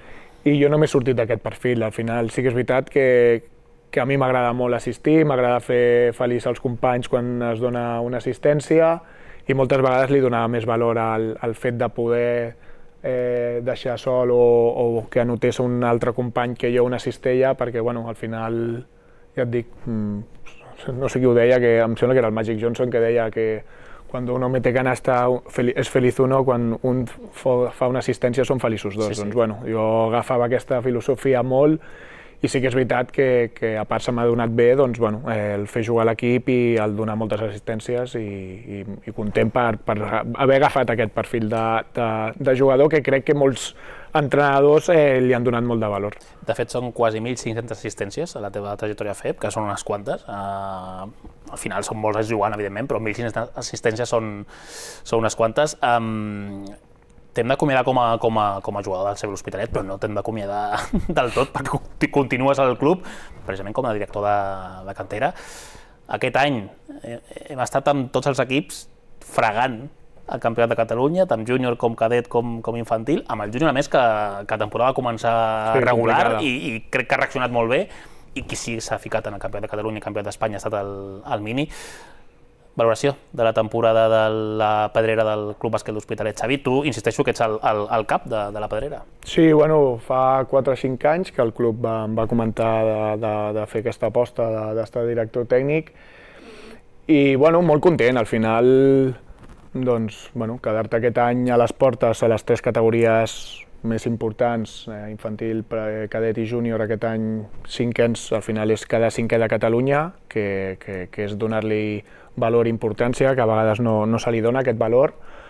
i jo no m'he sortit d'aquest perfil. Al final sí que és veritat que a mi m'agrada molt assistir, m'agrada fer feliç als companys quan es dona una assistència i moltes vegades li donava més valor al fet de poder deixar sol o que anotés un altre company que jo una cistella, perquè bueno, al final, ja et dic, no sé qui ho deia, que em sembla que era el Magic Johnson, que deia que quan uno mete canasta és feliç uno, quan un fa una assistència són feliços dos. Sí, sí. Doncs bueno, jo agafava aquesta filosofia molt i sí que és veritat que a part se m'ha donat bé doncs, bueno, el fer jugar a l'equip i el donar moltes assistències i content per haver agafat aquest perfil de jugador que crec que molts entrenadors li han donat molt de valor. De fet, són quasi 1.500 assistències a la teva trajectòria FEP, que són unes quantes. Al final són molts anys jugant, evidentment, però 1.500 assistències són unes quantes. T'hem d'acomiadar com a jugador del CB L'Hospitalet, però no t'hem d'acomiadar del tot perquè continues al club, precisament com a director de cantera. Aquest any hem estat amb tots els equips fregant el Campionat de Catalunya, tant júnior com cadet com infantil, amb el júnior a més que temporada va començar regular i crec que ha reaccionat molt bé, i qui sí s'ha ficat en el Campionat de Catalunya i el Campionat d'Espanya ha estat el Mini. Valoració de la temporada de la Pedrera del Club Bàsquet L'Hospitalet. Xavi, tu insisteixo que ets el cap de la Pedrera. Sí, bueno, fa 4 o 5 anys que el club em va comentar de fer aquesta aposta d'estar director tècnic i bueno, molt content. Al final, doncs, bueno, quedar-te aquest any a les portes a les 3 categories més importants, infantil, cadet i júnior, aquest any cinquens, al final és cada cinquè de Catalunya, que és donar-li valor i importància, que a vegades no se li dona aquest valor.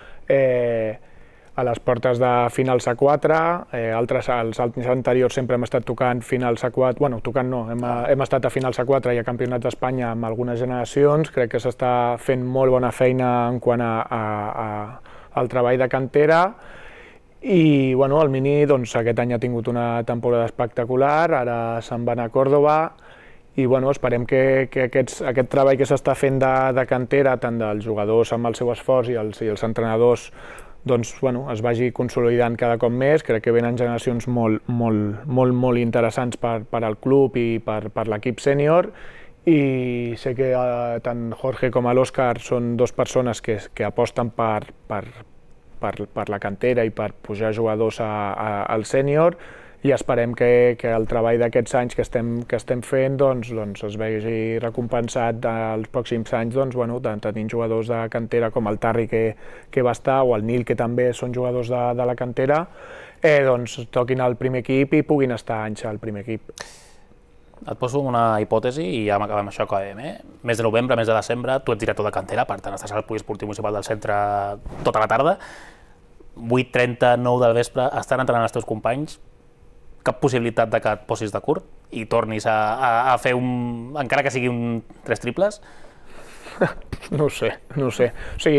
A les portes de finals A4, els anys anteriors sempre hem estat tocant finals A4, bueno, tocant no, hem estat a finals A4 i a Campionats d'Espanya amb algunes generacions. Crec que s'està fent molt bona feina en quant al treball de cantera. I bueno, el Mini doncs, aquest any ha tingut una temporada espectacular, ara se'n van a Còrdova i bueno, esperem que aquest treball que s'està fent de cantera, tant dels jugadors amb el seu esforç i els entrenadors, doncs, bueno, es vagi consolidant cada cop més. Crec que venen generacions molt interessants per al club i per l'equip sènior, i sé que tant Jorge com l'Òscar són 2 persones que aposten per la cantera i per pujar jugadors al sènior, i esperem que el treball d'aquests anys que estem fent doncs, es vegi recompensat els pròxims anys, doncs, bueno, tenint jugadors de cantera com el Tarri que va estar, o el Nil, que també són jugadors de la cantera, doncs toquin al primer equip i puguin estar anys al primer equip. Et poso una hipòtesi i ja acabem això que acabem. Mes de novembre, mes de desembre, tu ets director de cantera, per tant estàs al poliesportiu municipal del centre tota la tarda, 8:30, 9 del vespre, estan entrenant els teus companys, cap possibilitat de que et posis de curt i tornis a fer encara que sigui 3 triples? No ho sé. O sigui,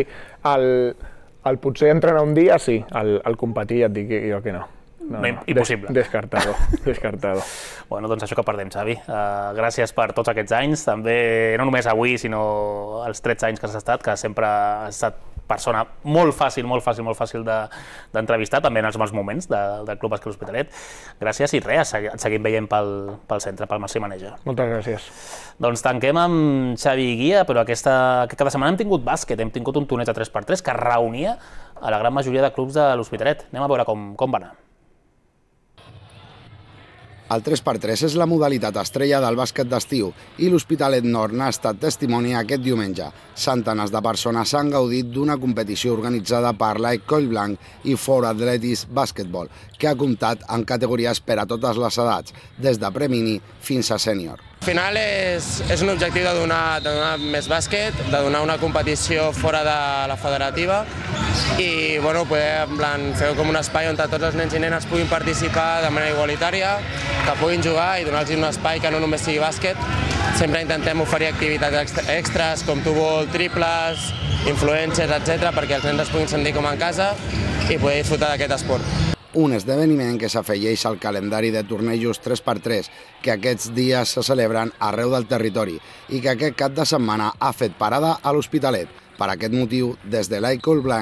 el potser entrenar un dia sí, el competir ja et dic jo que no. Impossible. Descartado. Bueno, doncs això que perdem, Xavi. Gràcies per tots aquests anys, també no només avui, sinó els 13 anys que has estat, que sempre has estat persona molt fàcil d'entrevistar, també en els mals moments del Club Bàsquet L'Hospitalet. Gràcies i res, et seguim veient pel centre, pel Mercè Maneja. Moltes gràcies. Doncs tanquem amb Xavi Guia, però cada setmana hem tingut bàsquet, hem tingut un torneig de 3x3 que reunia a la gran majoria de clubs de l'Hospitalet. Anem a veure com va anar. El 3x3 és la modalitat estrella del bàsquet d'estiu i l'Hospitalet Nord n'ha estat testimoni aquest diumenge. Centenars de persones han gaudit d'una competició organitzada per l'École Blanc i Fort Athletics Basketball, que ha comptat amb categories per a totes les edats, des de pre-mini fins a sènior. Al final és un objectiu de donar més bàsquet, de donar una competició fora de la federativa i poder fer com un espai on tots els nens i nenes puguin participar de manera igualitària, que puguin jugar i donar-los un espai que no només sigui bàsquet. Sempre intentem oferir activitats extres com tubol, triples, influències, etc., perquè els nens es puguin sentir com a casa i poder disfrutar d'aquest esport. Un esdeveniment que s'afegeix al calendari de tornejos 3x3 que aquests dies se celebren arreu del territori i que aquest cap de setmana ha fet parada a l'Hospitalet. Per aquest motiu, des de l'École Blanc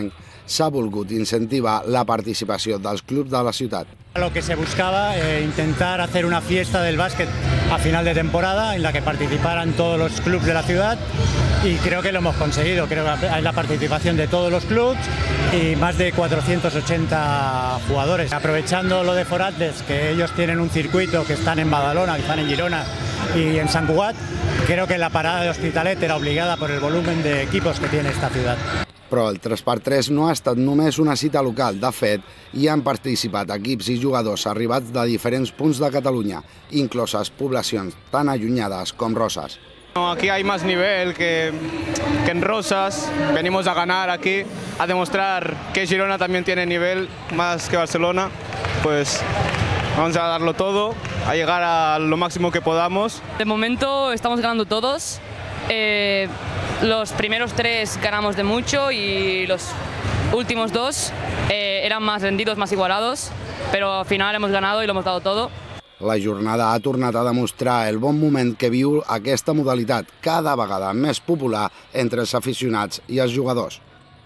s'ha volgut incentivar la participació dels clubs de la ciutat. Lo que se buscaba, intentar hacer una fiesta del básquet a final de temporada en la que participaran todos los clubes de la ciudad y creo que lo hemos conseguido. Creo que hay la participación de todos los clubes y más de 480 jugadores. Aprovechando lo de Foratles, que ellos tienen un circuito que están en Badalona, que están en Girona y en Sant Cugat, creo que la parada de Hospitalet era obligada por el volumen de equipos que tiene esta ciudad. Però el 3x3 no ha estat només una cita local. De fet, hi han participat equips i jugadors arribats de diferents punts de Catalunya, incloses poblacions tan allunyades com Roses. Aquí hay más nivel que en Rosas. Venimos a ganar aquí, a demostrar que Girona también tiene nivel, más que Barcelona. Pues vamos a darlo todo, a llegar a lo máximo que podamos. De momento estamos ganando todos. Los primeros 3 ganamos de mucho y los últimos 2 eran más rendidos, más igualados, pero al final hemos ganado y lo hemos dado todo. La jornada ha tornat a demostrar el bon moment que viu aquesta modalitat, cada vegada més popular entre els aficionats i els jugadors.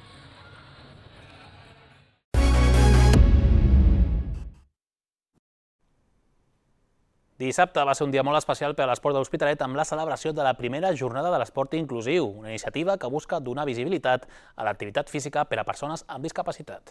Dissabte va ser un dia molt especial per a l'esport de l'Hospitalet amb la celebració de la primera jornada de l'esport inclusiu, una iniciativa que busca donar visibilitat a l'activitat física per a persones amb discapacitat.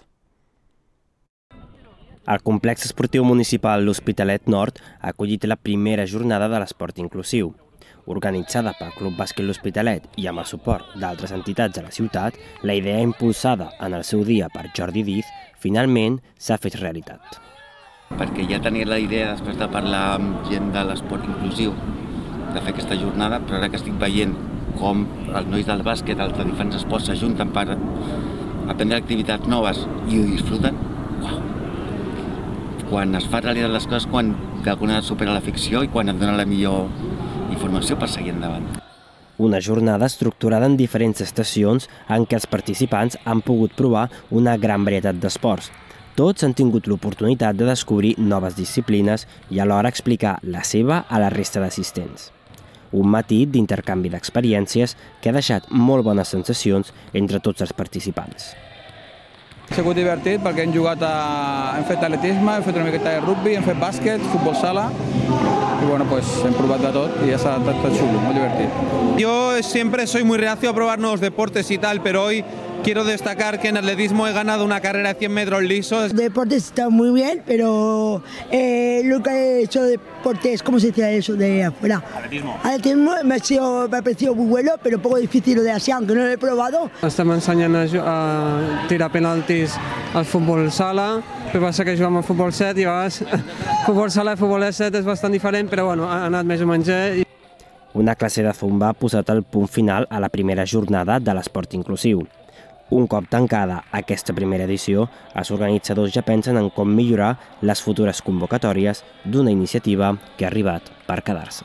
El complex esportiu municipal L'Hospitalet Nord ha acollit la primera jornada de l'esport inclusiu. Organitzada pel Club Bàsquet L'Hospitalet i amb el suport d'altres entitats de la ciutat, la idea impulsada en el seu dia per Jordi Diz finalment s'ha fet realitat. Perquè ja tenia la idea, després de parlar amb gent de l'esport inclusiu, de fer aquesta jornada, però ara que estic veient com els nois del bàsquet, els de diferents esports s'ajunten per aprendre activitats noves i ho disfruten, uau! Quan es fa realitat les coses, quan d'alguna supera la ficció i quan et dona la millor informació per seguir endavant. Una jornada estructurada en diferents estacions en què els participants han pogut provar una gran varietat d'esports. Tots han tingut l'oportunitat de descobrir noves disciplines i alhora explicar la seva a la resta d'assistents. Un matí d'intercanvi d'experiències que ha deixat molt bones sensacions entre tots els participants. Ha sigut divertit perquè hem fet atletisme, hem fet una miqueta de rugby, hem fet bàsquet, futbol sala y bueno, pues hem provat de tot y ha estat chulo, muy divertido. Yo siempre soy muy reacio a probar nuevos deportes y tal, pero hoy quiero destacar que en atletismo he ganado una carrera de 100 metros lisos. Deportes está muy bien, pero lo que he hecho de deportes, ¿cómo se dice eso de afuera? Atletismo. Atletismo me ha parecido muy bueno, pero un poco difícil lo de así, aunque no lo he probado. Estem ensenyant a tirar penaltis al futbol sala, el que passa que juguem al futbol 7 i a vegades futbol sala i futbol 7 és bastant diferent, però bueno, ha anat més o menys bé. Una classe de zumba ha posat el punt final a la primera jornada de l'esport inclusiu. Un cop tancada aquesta primera edició, els organitzadors ja pensen en com millorar les futures convocatòries d'una iniciativa que ha arribat per quedar-se.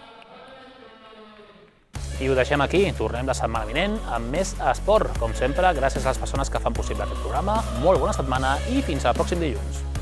I ho deixem aquí. Tornem la setmana vinent amb més esport. Com sempre, gràcies a les persones que fan possible aquest programa. Molt bona setmana i fins al pròxim dilluns.